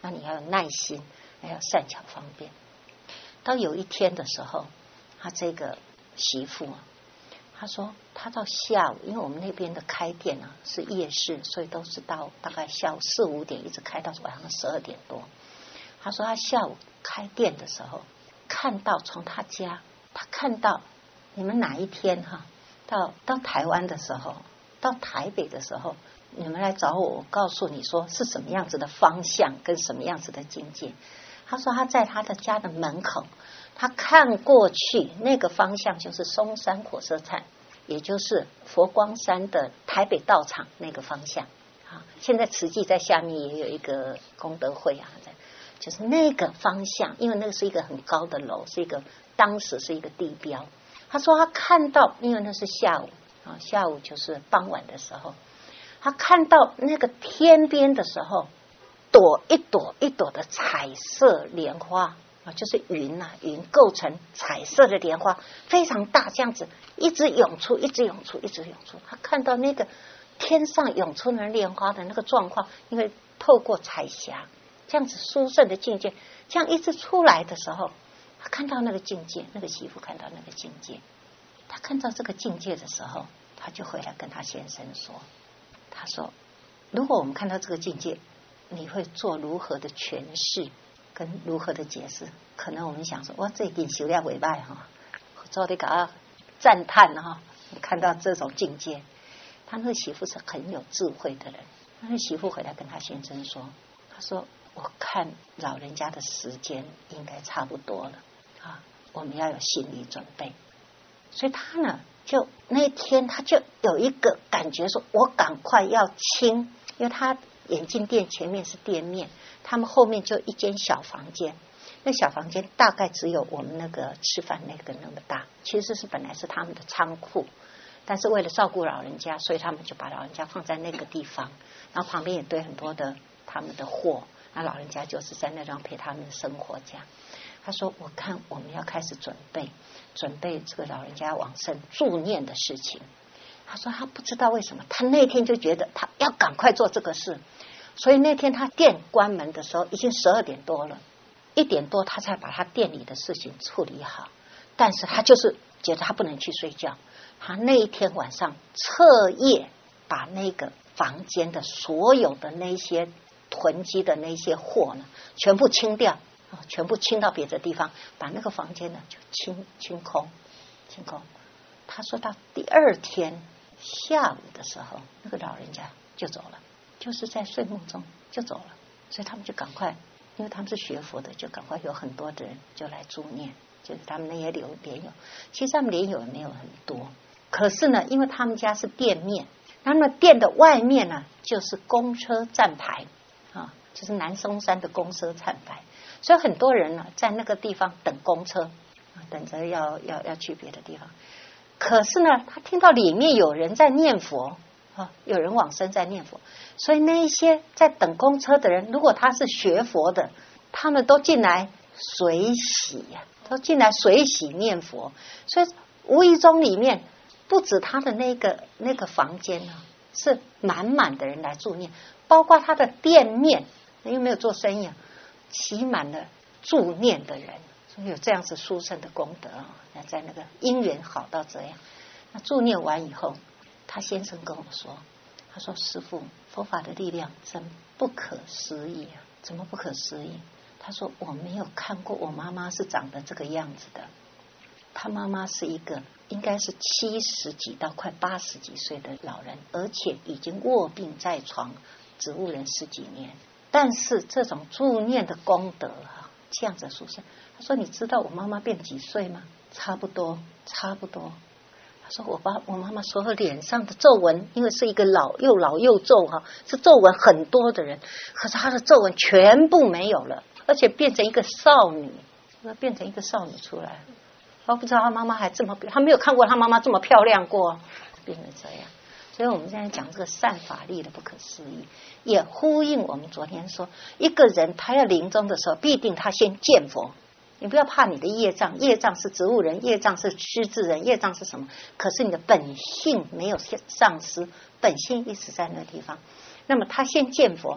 那你要有耐心，还要善巧方便。到有一天的时候，他这个媳妇啊，他说他到下午，因为我们那边的开店啊是夜市，所以都是到大概下午4、5点一直开到晚上12点多。他说他下午开店的时候，看到从他家，他看到你们哪一天哈，到台湾的时候，到台北的时候，你们来找我，我告诉你说是什么样子的方向跟什么样子的境界。他说他在他的家的门口，他看过去那个方向就是松山火车站，也就是佛光山的台北道场那个方向啊。现在慈济在下面也有一个功德会啊，就是那个方向，因为那个是一个很高的楼，是一个当时是一个地标。他说他看到，因为那是下午啊，下午就是傍晚的时候，他看到那个天边的时候，朵一朵一朵的彩色莲花啊，就是云啊，云构成彩色的莲花，非常大，这样子一直涌出，一直涌出，一直涌出。他看到那个天上涌出的莲花的那个状况，因为透过彩霞这样子殊胜的境界，这样一直出来的时候，他看到那个境界，那个媳妇看到那个境界，他看到这个境界的时候，他就回来跟他先生说，他说如果我们看到这个境界，你会做如何的诠释跟如何的解释？可能我们想说，哇，这已经修了尾拜哈，做这个赞叹哈，看到这种境界。他那个媳妇是很有智慧的人，他那媳妇回来跟他先生说，他说我看老人家的时间应该差不多了啊，我们要有心理准备。所以他呢，就那天他就有一个感觉说，我赶快要清，因为他眼镜店前面是店面，他们后面就一间小房间，那小房间大概只有我们那个吃饭那个那么大，其实是本来是他们的仓库，但是为了照顾老人家，所以他们就把老人家放在那个地方，然后旁边也堆很多的他们的货，那老人家就是在那张陪他们的生活这样。他说我看我们要开始准备这个老人家往生助念的事情。他说他不知道为什么，他那天就觉得他要赶快做这个事，所以那天他店关门的时候已经12点多了，1点多他才把他店里的事情处理好，但是他就是觉得他不能去睡觉，他那一天晚上彻夜把那个房间的所有的那些囤积的那些货呢全部清掉，全部清到别的地方，把那个房间呢就清空。他说到第2天下午的时候，那个老人家就走了，就是在睡梦中就走了。所以他们就赶快，因为他们是学佛的，就赶快有很多的人就来助念，就是他们那些莲友。其实他们莲友也没有很多，可是呢，因为他们家是店面，那么店的外面呢就是公车站牌啊，就是南松山的公车站牌，所以很多人呢在那个地方等公车，等着要去别的地方。可是呢，他听到里面有人在念佛啊，有人往生在念佛，所以那一些在等公车的人，如果他是学佛的，他们都进来随喜呀，都进来随喜念佛，所以无意中里面不止他的那个房间呢，是满满的人来助念，包括他的店面，因为没有做生意啊，挤满了助念的人。所以有这样子殊胜的功德啊，在那个因缘好到这样。那助念完以后，他先生跟我说，他说师父，佛法的力量真不可思议啊！怎么不可思议？他说我没有看过我妈妈是长得这个样子的，他妈妈是一个应该是70几到快80几岁的老人，而且已经卧病在床，植物人10几年，但是这种助念的功德啊，这样子殊胜。他说你知道我妈妈变几岁吗？差不多。他说我妈妈所有脸上的皱纹，因为是一个老又皱哈，是皱纹很多的人，可是她的皱纹全部没有了，而且变成一个少女出来。我不知道她妈妈还这么，她没有看过她妈妈这么漂亮过，变成这样。所以我们现在讲这个善法力的不可思议，也呼应我们昨天说，一个人他要临终的时候，必定他先见佛。你不要怕你的业障，业障是植物人，业障是虚智人，业障是什么？可是你的本性没有丧失，本性一直在那个地方。那么他先见佛，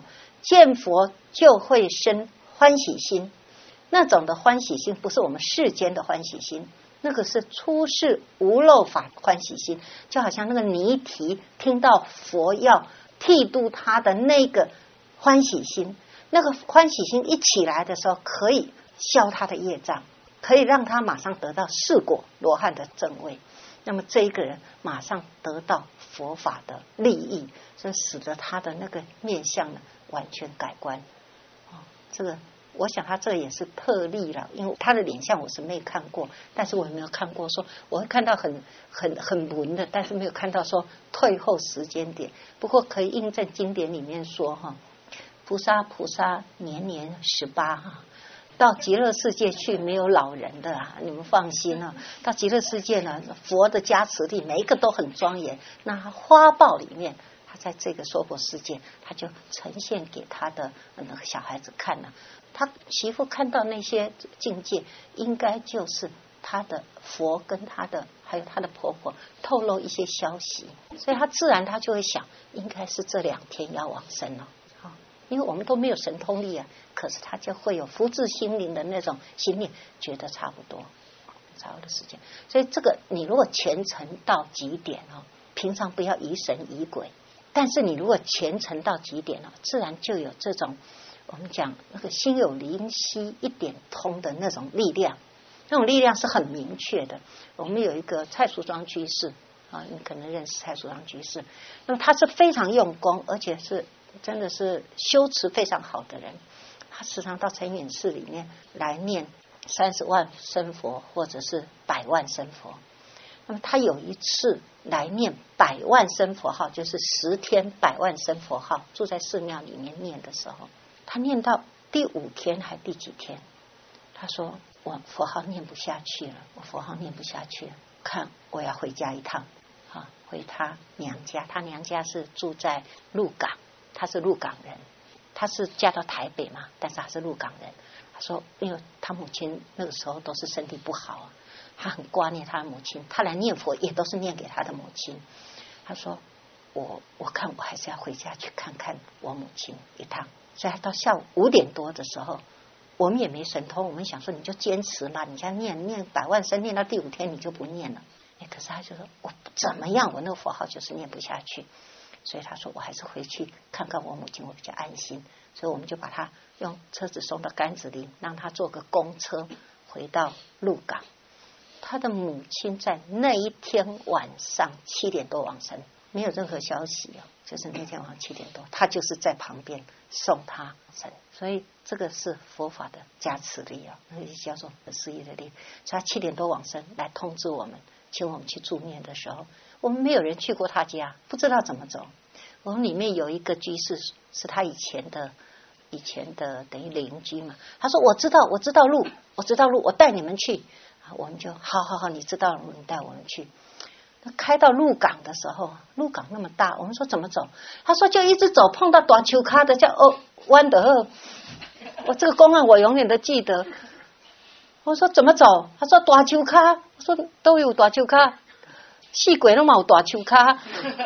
见佛就会生欢喜心，那种的欢喜心不是我们世间的欢喜心，那个是出世无漏法欢喜心，就好像那个尼提听到佛要剃度他的那个欢喜心，那个欢喜心一起来的时候，可以消他的业障，可以让他马上得到四果罗汉的正位。那么这一个人马上得到佛法的利益，所以使得他的那个面相呢完全改观。这个我想他这个也是特例了，因为他的脸相我是没看过，但是我也没有看过说我会看到很文的，但是没有看到说退后时间点。不过可以印证经典里面说哈，菩萨年年18哈。到极乐世界去没有老人的啊，你们放心啊。到极乐世界呢，佛的加持力每一个都很庄严。那花报里面，他在这个娑婆世界，他就呈现给他的那个小孩子看了。他媳妇看到那些境界，应该就是他的佛跟他的还有他的婆婆透露一些消息，所以他自然他就会想，应该是这2天要往生了。因为我们都没有神通力啊，可是他就会有福至心灵的那种心念，觉得差不多时间。所以这个你如果虔诚到极点平常不要疑神疑鬼，但是你如果虔诚到极点自然就有这种我们讲那个心有灵犀一点通的那种力量，那种力量是很明确的。我们有一个蔡淑庄居士你可能认识蔡淑庄居士，那么他是非常用功，而且是真的是修持非常好的人，他时常到澄远寺里面来念30万声佛或者是100万声佛。那么他有一次来念100万声佛号，就是10天100万声佛号，住在寺庙里面念的时候，他念到第5天还第几天，他说我佛号念不下去了，看我要回家一趟回他娘家。他娘家是住在鹿港，他是鹿港人，他是嫁到台北嘛，但是他是鹿港人。他说因为他母亲那个时候都是身体不好他很挂念他的母亲，他来念佛也都是念给他的母亲。他说我看我还是要回家去看看我母亲一趟。所以他到下午5点多的时候，我们也没神通，我们想说你就坚持嘛，你家念100万声，念到第5天你就不念了。可是他就说我怎么样，我那个佛号就是念不下去，所以他说我还是回去看看我母亲，我比较安心。所以我们就把他用车子送到甘子林，让他坐个公车回到鹿港。他的母亲在那一天晚上7点多往生，没有任何消息就是那天晚上7点多，他就是在旁边送他生。所以这个是佛法的加持力那就叫做不思议的力。所以他7点多往生来通知我们，请我们去助念的时候，我们没有人去过他家，不知道怎么走。我们里面有一个居士是他以前的等于邻居嘛，他说我知道路，我带你们去。我们就好，你知道路，你带我们去。开到鹿港的时候，鹿港那么大，我们说怎么走？他说就一直走，碰到大树卡的叫弯的二。我这个公案我永远都记得。我说怎么走？他说大树卡。我说都有大树卡，细鬼都没有大树卡，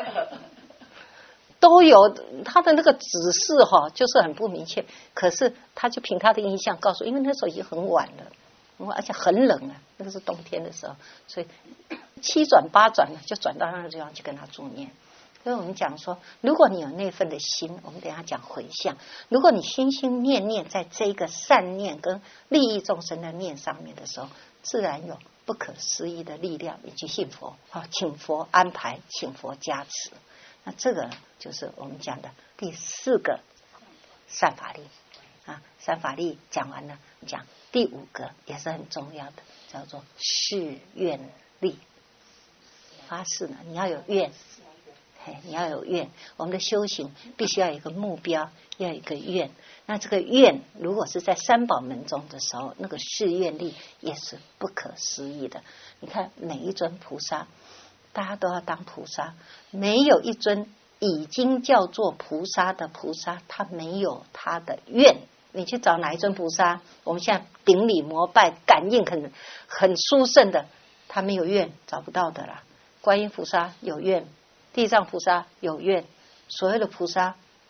都有。他的那个指示就是很不明确，可是他就凭他的印象告诉，因为那时候已经很晚了。而且很冷那个是冬天的时候，所以7转8转就转到那个地方去跟他助念。所以我们讲说，如果你有那份的心，我们等一下讲回向，如果你心心念念在这个善念跟利益众生的念上面的时候，自然有不可思议的力量，你去信佛请佛安排，请佛加持。那这个就是我们讲的第4个善法力善法力讲完了，讲第5个也是很重要的，叫做誓愿力。发誓呢，你要有愿，你要有愿。我们的修行必须要有一个目标，要有一个愿。那这个愿如果是在三宝门中的时候，那个誓愿力也是不可思议的。你看每一尊菩萨，大家都要当菩萨，没有一尊已经叫做菩萨的菩萨，他没有他的愿。你去找哪一尊菩萨，我们现在顶礼膜拜感应很殊胜的，他没有愿，找不到的啦。观音菩萨有愿，地藏菩萨有愿，所有的菩萨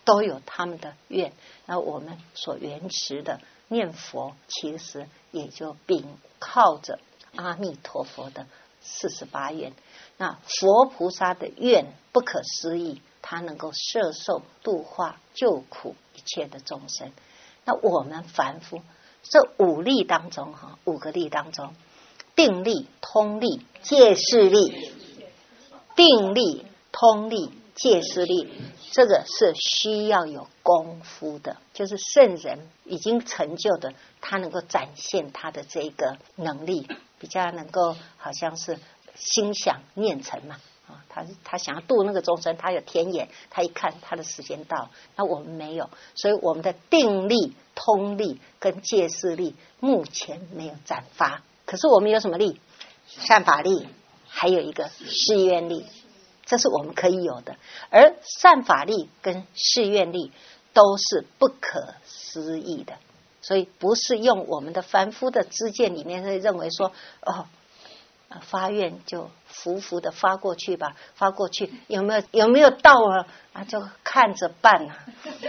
都有他们的愿。那我们所缘持的念佛，其实也就秉靠着阿弥陀佛的48愿。那佛菩萨的愿不可思议，他能够摄受度化救苦一切的众生。那我们凡夫这5力当中5个力当中，定力、通力、戒事力，定力、通力、戒事力，这个是需要有功夫的，就是圣人已经成就的，他能够展现他的这个能力，比较能够好像是心想念成嘛。他想要度那个众生，他有天眼，他一看他的时间到，那我们没有，所以我们的定力、通力跟戒事力目前没有展发。可是我们有什么力？善法力，还有一个誓愿力，这是我们可以有的。而善法力跟誓愿力都是不可思议的，所以不是用我们的凡夫的知见里面会认为说发愿就浮的发过去吧，发过去有没有到就看着办啊。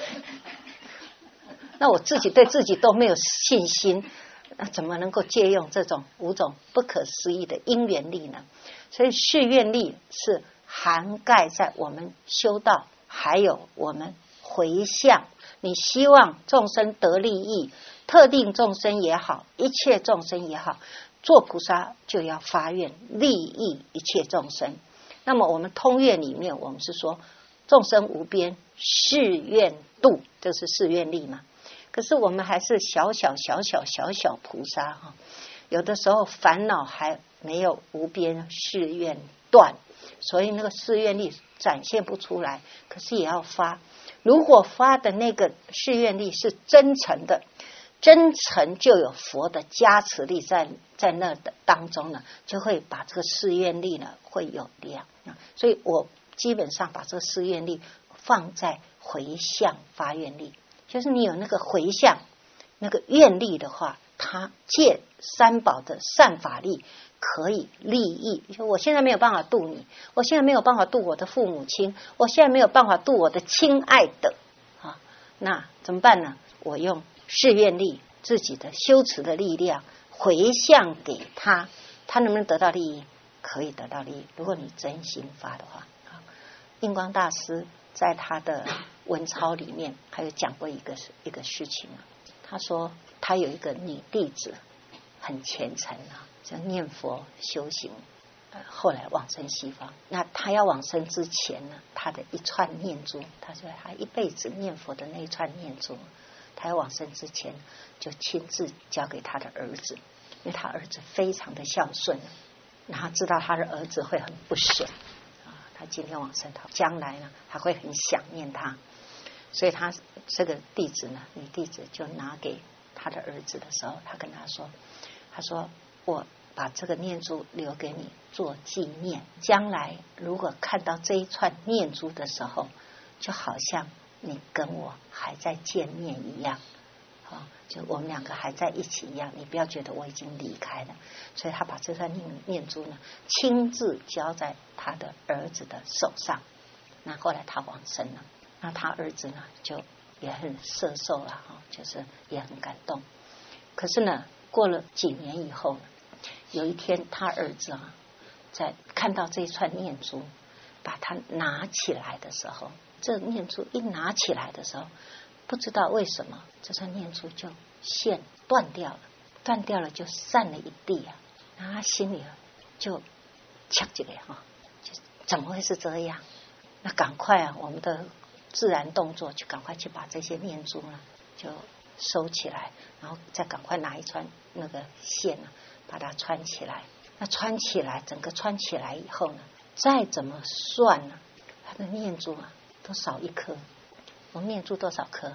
那我自己对自己都没有信心，那怎么能够借用这种5种不可思议的因缘力呢？所以誓愿力是涵盖在我们修道，还有我们回向。你希望众生得利益，特定众生也好，一切众生也好，做菩萨就要发愿利益一切众生。那么我们通愿里面，我们是说众生无边，誓愿度，这是誓愿力嘛。可是我们还是小菩萨有的时候烦恼还没有无边誓愿断，所以那个誓愿力展现不出来，可是也要发。如果发的那个誓愿力是真诚的，真诚就有佛的加持力在那的当中呢，就会把这个誓愿力呢会有量。所以我基本上把这个誓愿力放在回向发愿力，就是你有那个回向那个愿力的话，它借三宝的善法力可以利益。就我现在没有办法度你，我现在没有办法度我的父母亲，我现在没有办法度我的亲爱的那怎么办呢？我用誓愿力，自己的修持的力量回向给他，他能不能得到利益？可以得到利益，如果你真心发的话。印光大师在他的文钞里面还有讲过一个事情他说他有一个女弟子很虔诚就念佛修行，后来往生西方。那他要往生之前呢，他的一串念珠，他说他一辈子念佛的那一串念珠，他要往生之前就亲自交给他的儿子，因为他儿子非常的孝顺，然后知道他的儿子会很不舍他今天往生，他将来呢还会很想念他，所以他这个弟子呢，女弟子就拿给他的儿子的时候，他跟他说我把这个念珠留给你做纪念，将来如果看到这一串念珠的时候，就好像你跟我还在见面一样就我们两个还在一起一样，你不要觉得我已经离开了。所以他把这串念珠呢亲自交在他的儿子的手上。那后来他往生了，那他儿子呢就也很摄受了就是也很感动。可是呢过了几年以后，有一天他儿子在看到这一串念珠，把它拿起来的时候，这念珠一拿起来的时候，不知道为什么这串念珠就线断掉了就散了一地然后他心里就呛起来就怎么会是这样？那赶快我们的自然动作就赶快去把这些念珠呢就收起来，然后再赶快拿一串那个线把它穿起来。那穿起来，整个穿起来以后呢，再怎么算呢，它的念珠都少一颗。我们念珠多少颗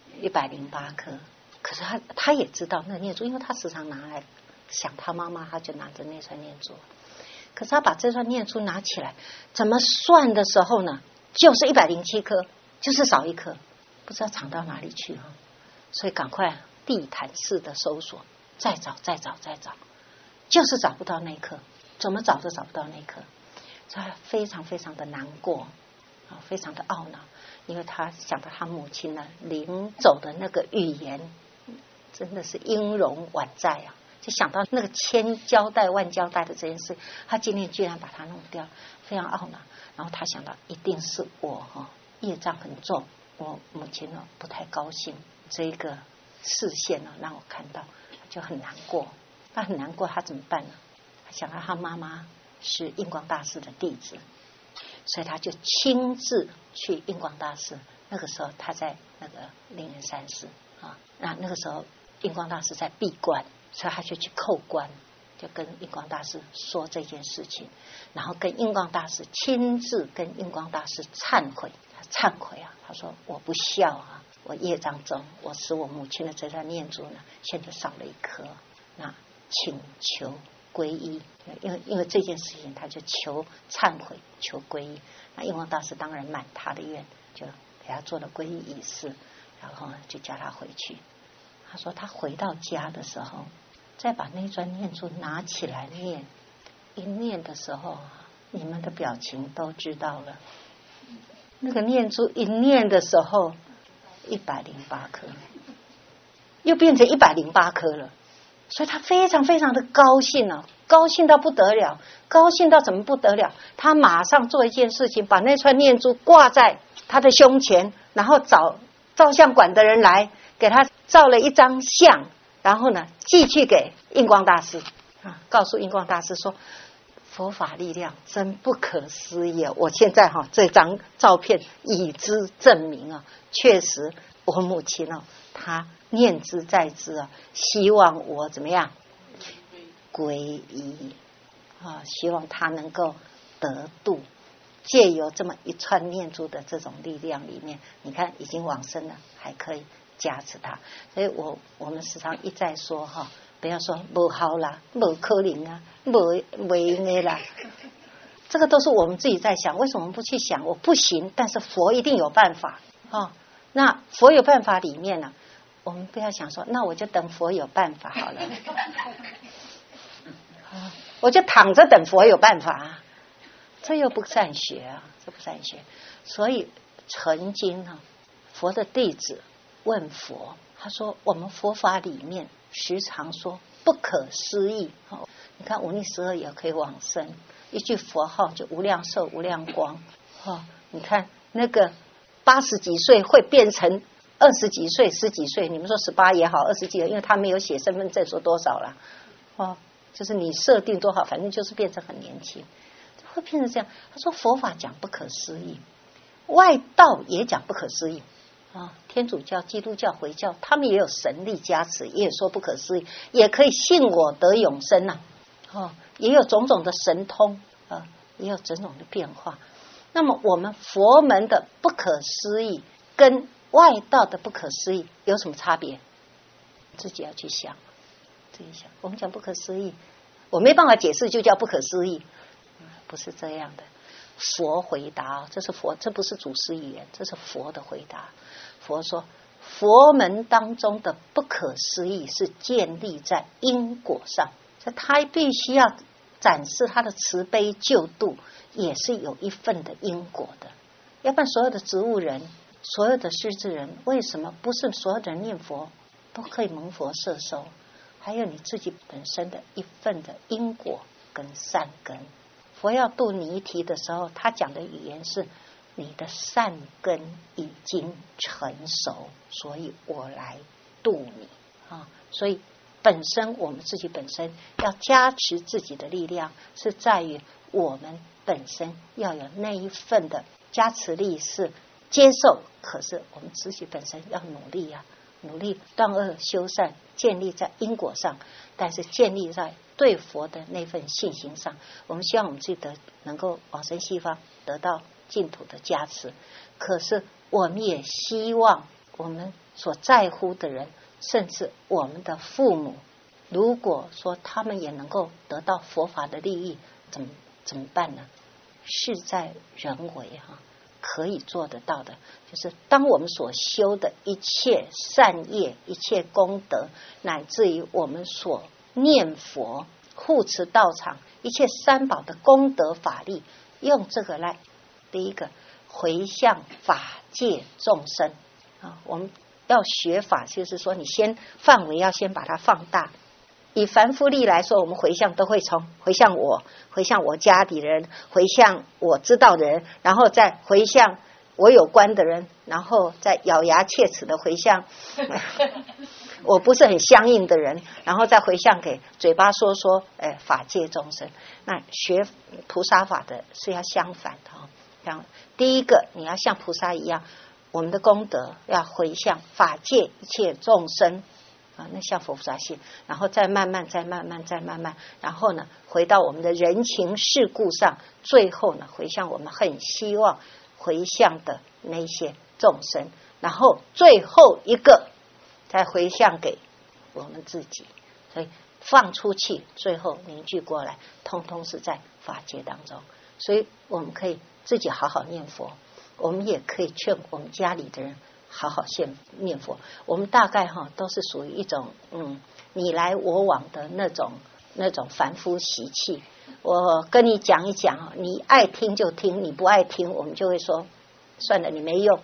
？108颗。可是他也知道那念珠，因为他时常拿来想他妈妈，他就拿着那串念珠。可是他把这串念珠拿起来，怎么算的时候呢，就是107颗，就是少一颗，不知道藏到哪里去所以赶快地毯式的搜索，再找，就是找不到那一颗，怎么找都找不到那一颗，所以非常非常的难过非常的懊恼，因为他想到他母亲呢临走的那个预言，真的是音容宛在啊！就想到那个千交代万交代的这件事，他今天居然把它弄掉，非常懊恼。然后他想到，一定是我业障很重，我母亲不太高兴，这个视线让我看到，就很难过。他很难过，他怎么办呢？他想到他妈妈是印光大师的弟子，所以他就亲自去印光大师。那个时候他在那个灵岩山寺啊，那个时候印光大师在闭关，所以他就去叩关，就跟印光大师说这件事情，然后跟印光大师亲自跟印光大师忏悔。他忏悔他说我不孝我业障重，我使我母亲的这段念珠呢，现在少了一颗，那请求皈依。因为这件事情，他就求忏悔，求皈依。那印光大师当然满他的愿，就给他做了皈依仪式，然后就叫他回去。他说他回到家的时候，再把那串念珠拿起来念，一念的时候，你们的表情都知道了。那个念珠一念的时候，108颗，又变成108颗了。所以他非常非常的高兴高兴到不得了，高兴到怎么不得了？他马上做一件事情，把那串念珠挂在他的胸前，然后找照相馆的人来给他照了一张相，然后呢寄去给印光大师告诉印光大师说，佛法力量真不可思议我现在这张照片以之证明确实我母亲她念之在之希望我怎么样皈依希望她能够得度，借由这么一串念珠的这种力量里面，你看已经往生了，还可以加持他。所以我们时常一再说不要说不好啦，不可能不用的啦，这个都是我们自己在想。为什么不去想我不行，但是佛一定有办法那佛有办法里面我们不要想说那我就等佛有办法好了我就躺着等佛有办法这又不善学这不善学。所以曾经佛的弟子问佛，他说我们佛法里面时常说不可思议你看忤逆12也可以往生，一句佛号就无量寿无量光你看那个80几岁会变成20几岁10几岁，你们说18也好20几，因为他没有写身份证说多少了就是你设定多少，反正就是变成很年轻，会变成这样。他说佛法讲不可思议，外道也讲不可思议天主教基督教回教他们也有神力加持，也说不可思议，也可以信我得永生也有种种的神通也有种种的变化。那么我们佛门的不可思议跟外道的不可思议有什么差别？自己要去想，自己想。我们讲不可思议，我没办法解释就叫不可思议，不是这样的。佛回答，这是佛，这不是祖师语言，这是佛的回答。佛说佛门当中的不可思议是建立在因果上，所以他必须要展示他的慈悲救度，也是有一份的因果的。要不然所有的植物人，所有的失智人，为什么不是所有的人念佛都可以蒙佛摄受？还有你自己本身的一份的因果跟善根。佛要度你一提的时候，他讲的语言是你的善根已经成熟，所以我来度你所以本身我们自己本身要加持自己的力量，是在于我们本身要有那一份的加持力，是接受，可是我们自己本身要努力努力断恶修善，建立在因果上，但是建立在对佛的那份信心上。我们希望我们自己能够往生西方，得到净土的加持，可是我们也希望我们所在乎的人，甚至我们的父母，如果说他们也能够得到佛法的利益，怎么办呢？事在人为可以做得到的，就是当我们所修的一切善业、一切功德，乃至于我们所念佛、护持道场、一切三宝的功德法力，用这个来，第一个回向法界众生啊。我们要学法，就是说你先范围要先把它放大。以凡夫力来说，我们回向都会从回向我，回向我家里人，回向我知道的人，然后再回向我有关的人，然后再咬牙切齿的回向我不是很相应的人，然后再回向给嘴巴说法界众生。那学菩萨法的是要相反的第一个，你要像菩萨一样，我们的功德要回向法界一切众生那像佛菩萨心，然后再慢慢，然后呢，回到我们的人情世故上，最后呢，回向我们很希望回向的那些众生，然后最后一个再回向给我们自己。所以放出去，最后凝聚过来，通通是在法界当中。所以我们可以自己好好念佛，我们也可以劝我们家里的人好好念佛。我们大概都是属于一种你来我往的那种凡夫习气。我跟你讲一讲你爱听就听，你不爱听我们就会说算了，你没用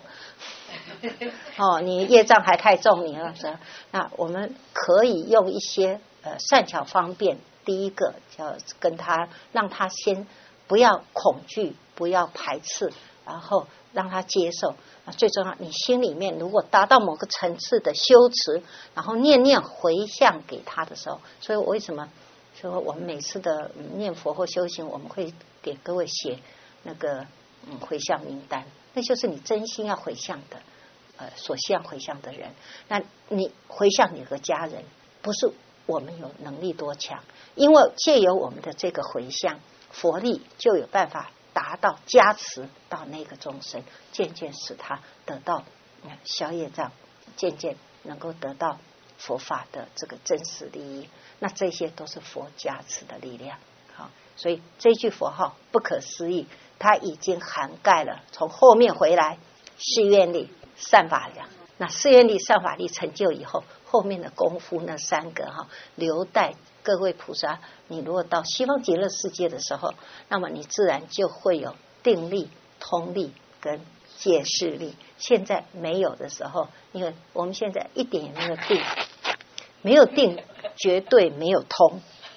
你业障还太重，你那我们可以用一些善巧方便。第一个叫跟他，让他先不要恐惧，不要排斥，然后让他接受。最重要，你心里面如果达到某个层次的修持，然后念念回向给他的时候，所以我为什么说我们每次的念佛或修行，我们会给各位写那个回向名单，那就是你真心要回向的所希望回向的人。那你回向你的家人，不是我们有能力多强，因为借由我们的这个回向，佛力就有办法达到加持到那个众生，渐渐使他得到消业障，渐渐能够得到佛法的这个真实利益。那这些都是佛加持的力量。好，所以这句佛号不可思议，它已经涵盖了从后面回来誓愿力、善法力。那誓愿力、善法力成就以后，后面的功夫那三个留待各位菩萨。你如果到西方极乐世界的时候，那么你自然就会有定力、通力跟戒视力。现在没有的时候，因为我们现在一点也没有定，没有定绝对没有通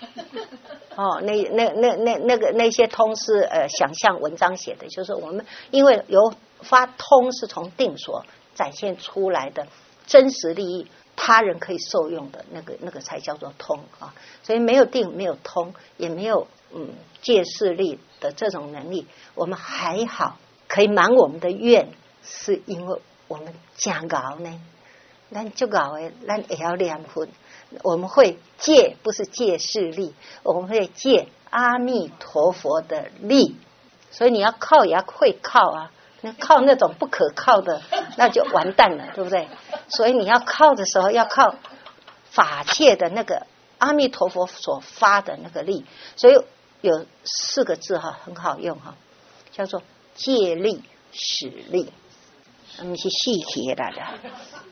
那些通是想象文章写的，就是我们因为有发通是从定所展现出来的真实利益，他人可以受用的那个才叫做通所以没有定、没有通，也没有戒视力的这种能力，我们还好可以满我们的愿，是因为我们真熬呢，咱就熬的，咱也要念佛。我们会戒，不是戒视力，我们会戒阿弥陀佛的力。所以你要靠也要会靠那靠那种不可靠的，那就完蛋了，对不对？所以你要靠的时候，要靠法界的那个阿弥陀佛所发的那个力。所以有4个字很好用叫做戒力使力，不是细节来的。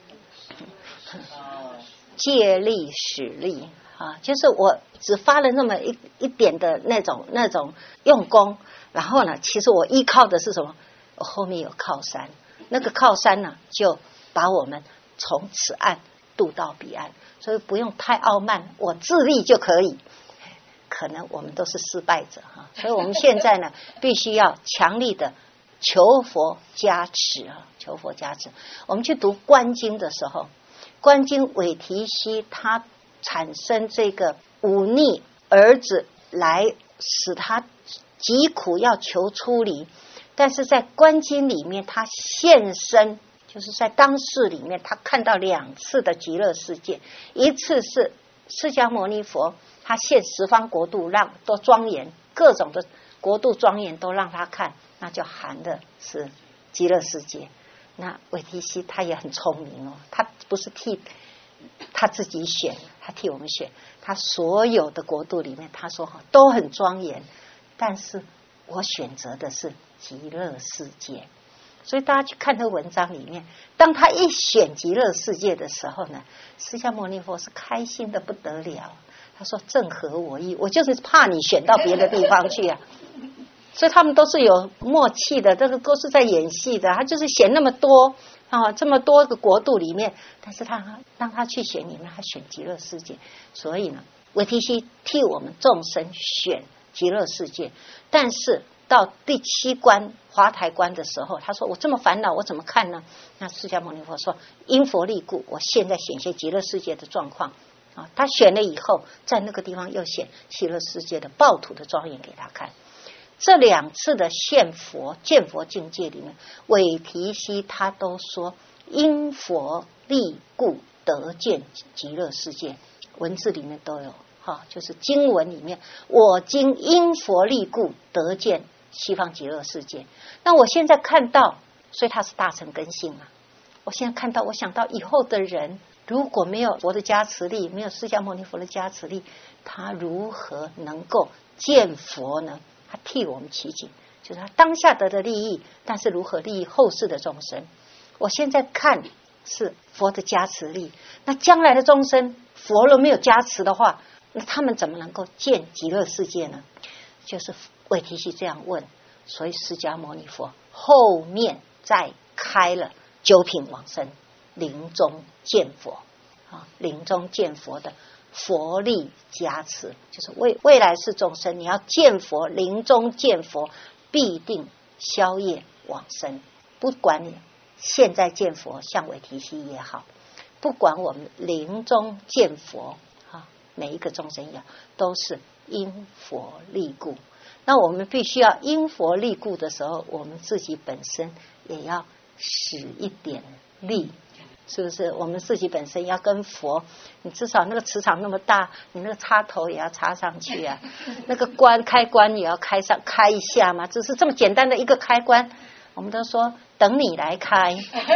戒力使力就是我只发了那么一点的那种用功，然后呢，其实我依靠的是什么？我后面有靠山，那个靠山呢，就把我们从此岸渡到彼岸。所以不用太傲慢，我自立就可以。可能我们都是失败者所以我们现在呢，必须要强力的求佛加持求佛加持。我们去读观经的时候，观经韦提希他产生这个忤逆儿子来使他疾苦要求出离，但是在观经里面他现身，就是在当世里面他看到2次的极乐世界。一次是释迦牟尼佛他现十方国度，让多庄严，各种的国度庄严都让他看，那就含的是极乐世界。那韦提希他也很聪明他不是替他自己选，他替我们选。他所有的国度里面，他说都很庄严，但是我选择的是极乐世界。所以大家去看这文章里面，当他一选极乐世界的时候呢，释迦牟尼佛是开心的不得了。他说正合我意，我就是怕你选到别的地方去所以他们都是有默契的，这个都是在演戏的。他就是选那么多这么多个国度里面，但是他让他去选里面，他选极乐世界。所以呢，韦提希替我们众生选极乐世界。但是到第7关华台关的时候，他说我这么烦恼，我怎么看呢？那释迦牟尼佛说，因佛力故，我现在显现极乐世界的状况。他选了以后，在那个地方又显极乐世界的报土的庄严给他看。这2次的见佛境界里面，韦提希他都说因佛力故得见极乐世界，文字里面都有就是经文里面，我今因佛力故得见西方极乐世界。那我现在看到，所以他是大乘根性啊。我现在看到，我想到以后的人如果没有佛的加持力，没有释迦牟尼佛的加持力，他如何能够见佛呢？他替我们祈请，就是他当下得的利益，但是如何利益后世的众生。我现在看是佛的加持力，那将来的众生佛若没有加持的话，那他们怎么能够见极乐世界呢？就是韦提希这样问，所以释迦牟尼佛后面再开了9品往生临终见佛临终见佛的佛力加持，就是未来世众生你要见佛，临终见佛必定消业往生。不管你现在见佛像韦提希也好，不管我们临终见佛每一个众生也都是因佛力故。那我们必须要因佛力故的时候，我们自己本身也要使一点力，是不是？我们自己本身要跟佛，你至少那个磁场那么大，你那个插头也要插上去啊，那个开关也要开一下嘛，只是这么简单的一个开关，我们都说等你来开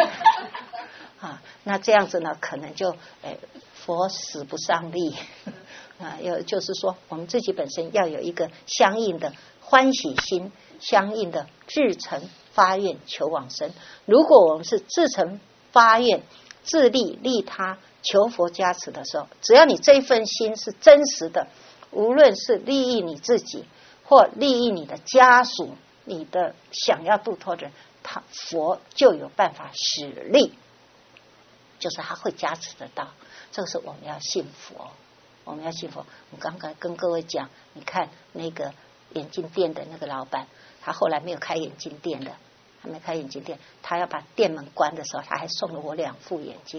那这样子呢，可能就佛使不上力就是说我们自己本身要有一个相应的欢喜心，相应的至诚发愿求往生。如果我们是至诚发愿自利利他求佛加持的时候，只要你这一份心是真实的，无论是利益你自己或利益你的家属，你的想要度脱的人，佛就有办法使力，就是他会加持得到。这个是我们要信佛，我们要信佛。我刚刚跟各位讲，你看那个眼镜店的那个老板，他后来没有开眼镜店的，还没开眼镜店，他要把店门关的时候，他还送了我2副眼镜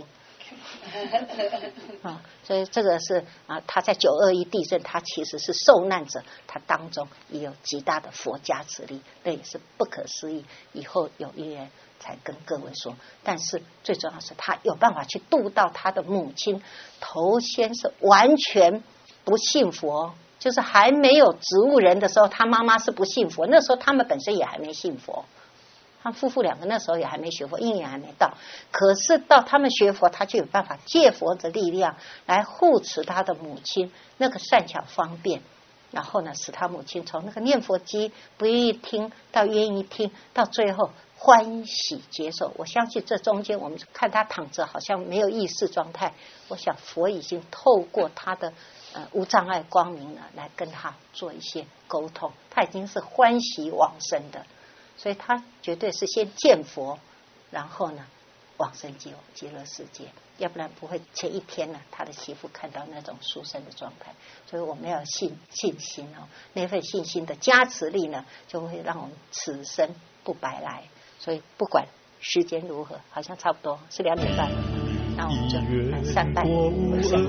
所以这个是他在921地震，他其实是受难者，他当中也有极大的佛加持力，那也是不可思议。以后有因缘才跟各位说，但是最重要是他有办法去度到他的母亲。头先是完全不信佛，就是还没有植物人的时候，他妈妈是不信佛，那时候他们本身也还没信佛，他夫妇2个那时候也还没学佛，因缘还没到。可是到他们学佛，他就有办法借佛的力量来护持他的母亲，那个善巧方便，然后呢，使他母亲从那个念佛机不愿意听到愿意听，到最后欢喜接受。我相信这中间我们看他躺着好像没有意识状态，我想佛已经透过他的无障碍光明了来跟他做一些沟通，他已经是欢喜往生的。所以他绝对是先见佛，然后呢往生极乐世界，要不然不会前一天呢他的媳妇看到那种殊胜的状态。所以我们要信心那份信心的加持力呢，就会让我们此生不白来。所以不管时间如何，好像差不多是2点半，那我们就3拜回向。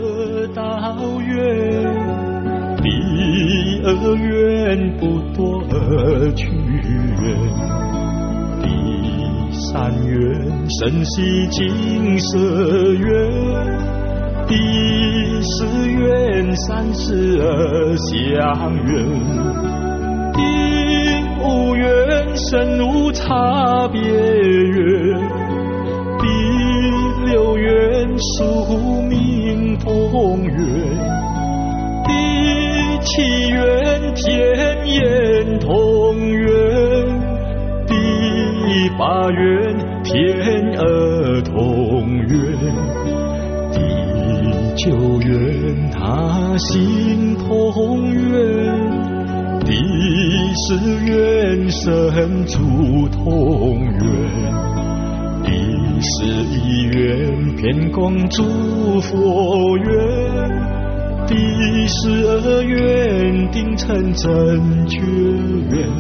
第2愿不多去愿，第3愿深悉净色愿，第4愿32相愿，第5愿深无差别愿，第6愿宿命同愿，第7愿天眼同愿，第8愿天儿同愿，第9愿他心同愿，第是愿生诸同源，第11愿遍共诸佛缘，第12愿定成真觉缘，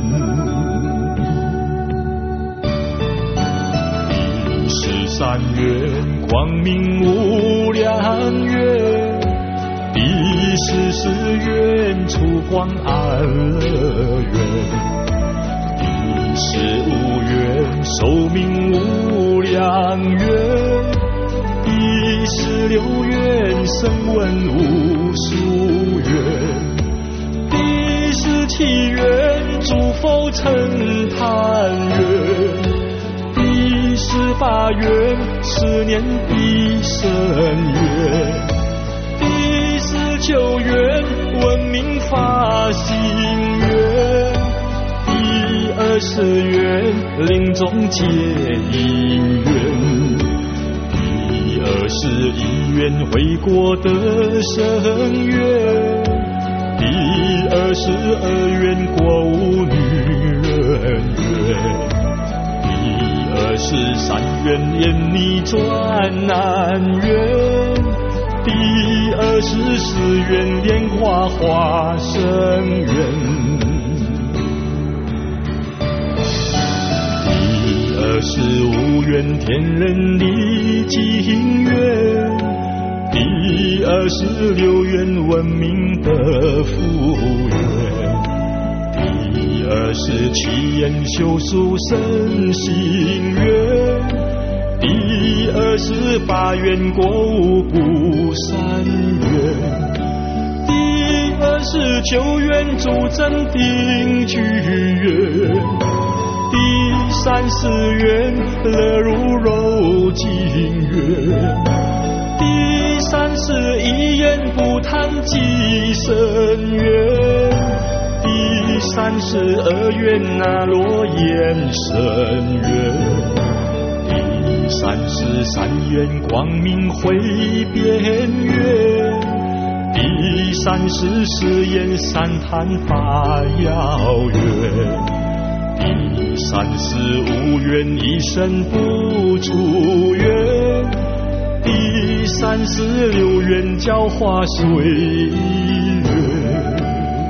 第13愿光明无量愿，第14愿出光安乐园，第15愿寿命无量愿，第16愿声闻无数愿，第17愿诸佛称叹愿，第18愿10年必生愿，第19愿闻名发心愿，第20愿临终结因缘，第21愿回国得生愿，第22愿国无女人愿，第23愿厌逆转难愿，第24愿莲花化生愿，第25愿天人历经愿，第26愿闻名得福愿，第27愿修属身心愿，第28愿过无不善愿，第29愿诸真定具愿，第30愿乐如柔净愿，第31愿不贪即生愿，第32愿那罗延生愿，第33愿光明会变愿，第34愿三坛法要愿，第35愿一生不出愿，第36愿教化随愿，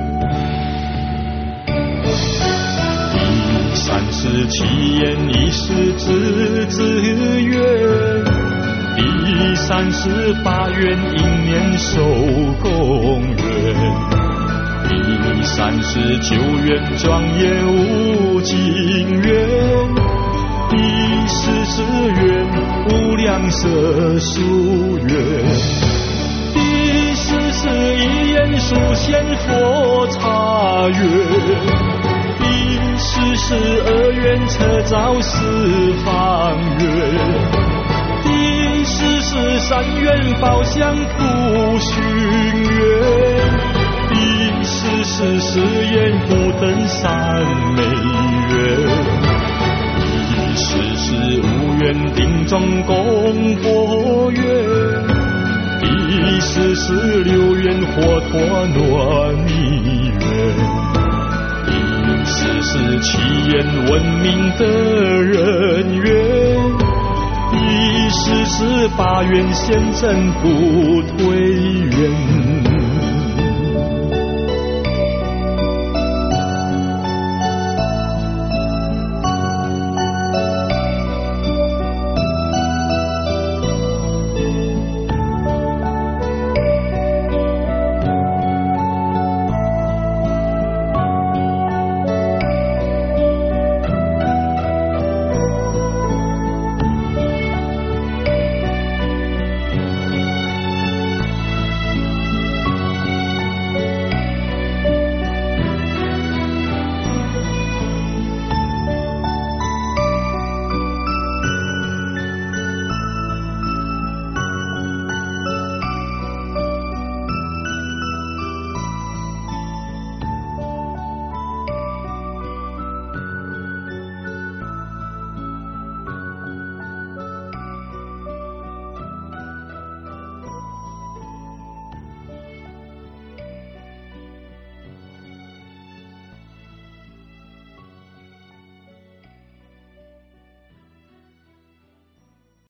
第37愿一世之愿，第38愿因年受供愿，第39愿庄严无尽愿，第40愿无量色数愿，第41愿殊现佛刹愿，第42愿车照四方愿，第43愿宝相普熏愿，第44愿不等三昧愿，第45愿定中功波愿，第46愿活脱暖密愿，第47愿闻名的人愿，第48愿显真不退愿。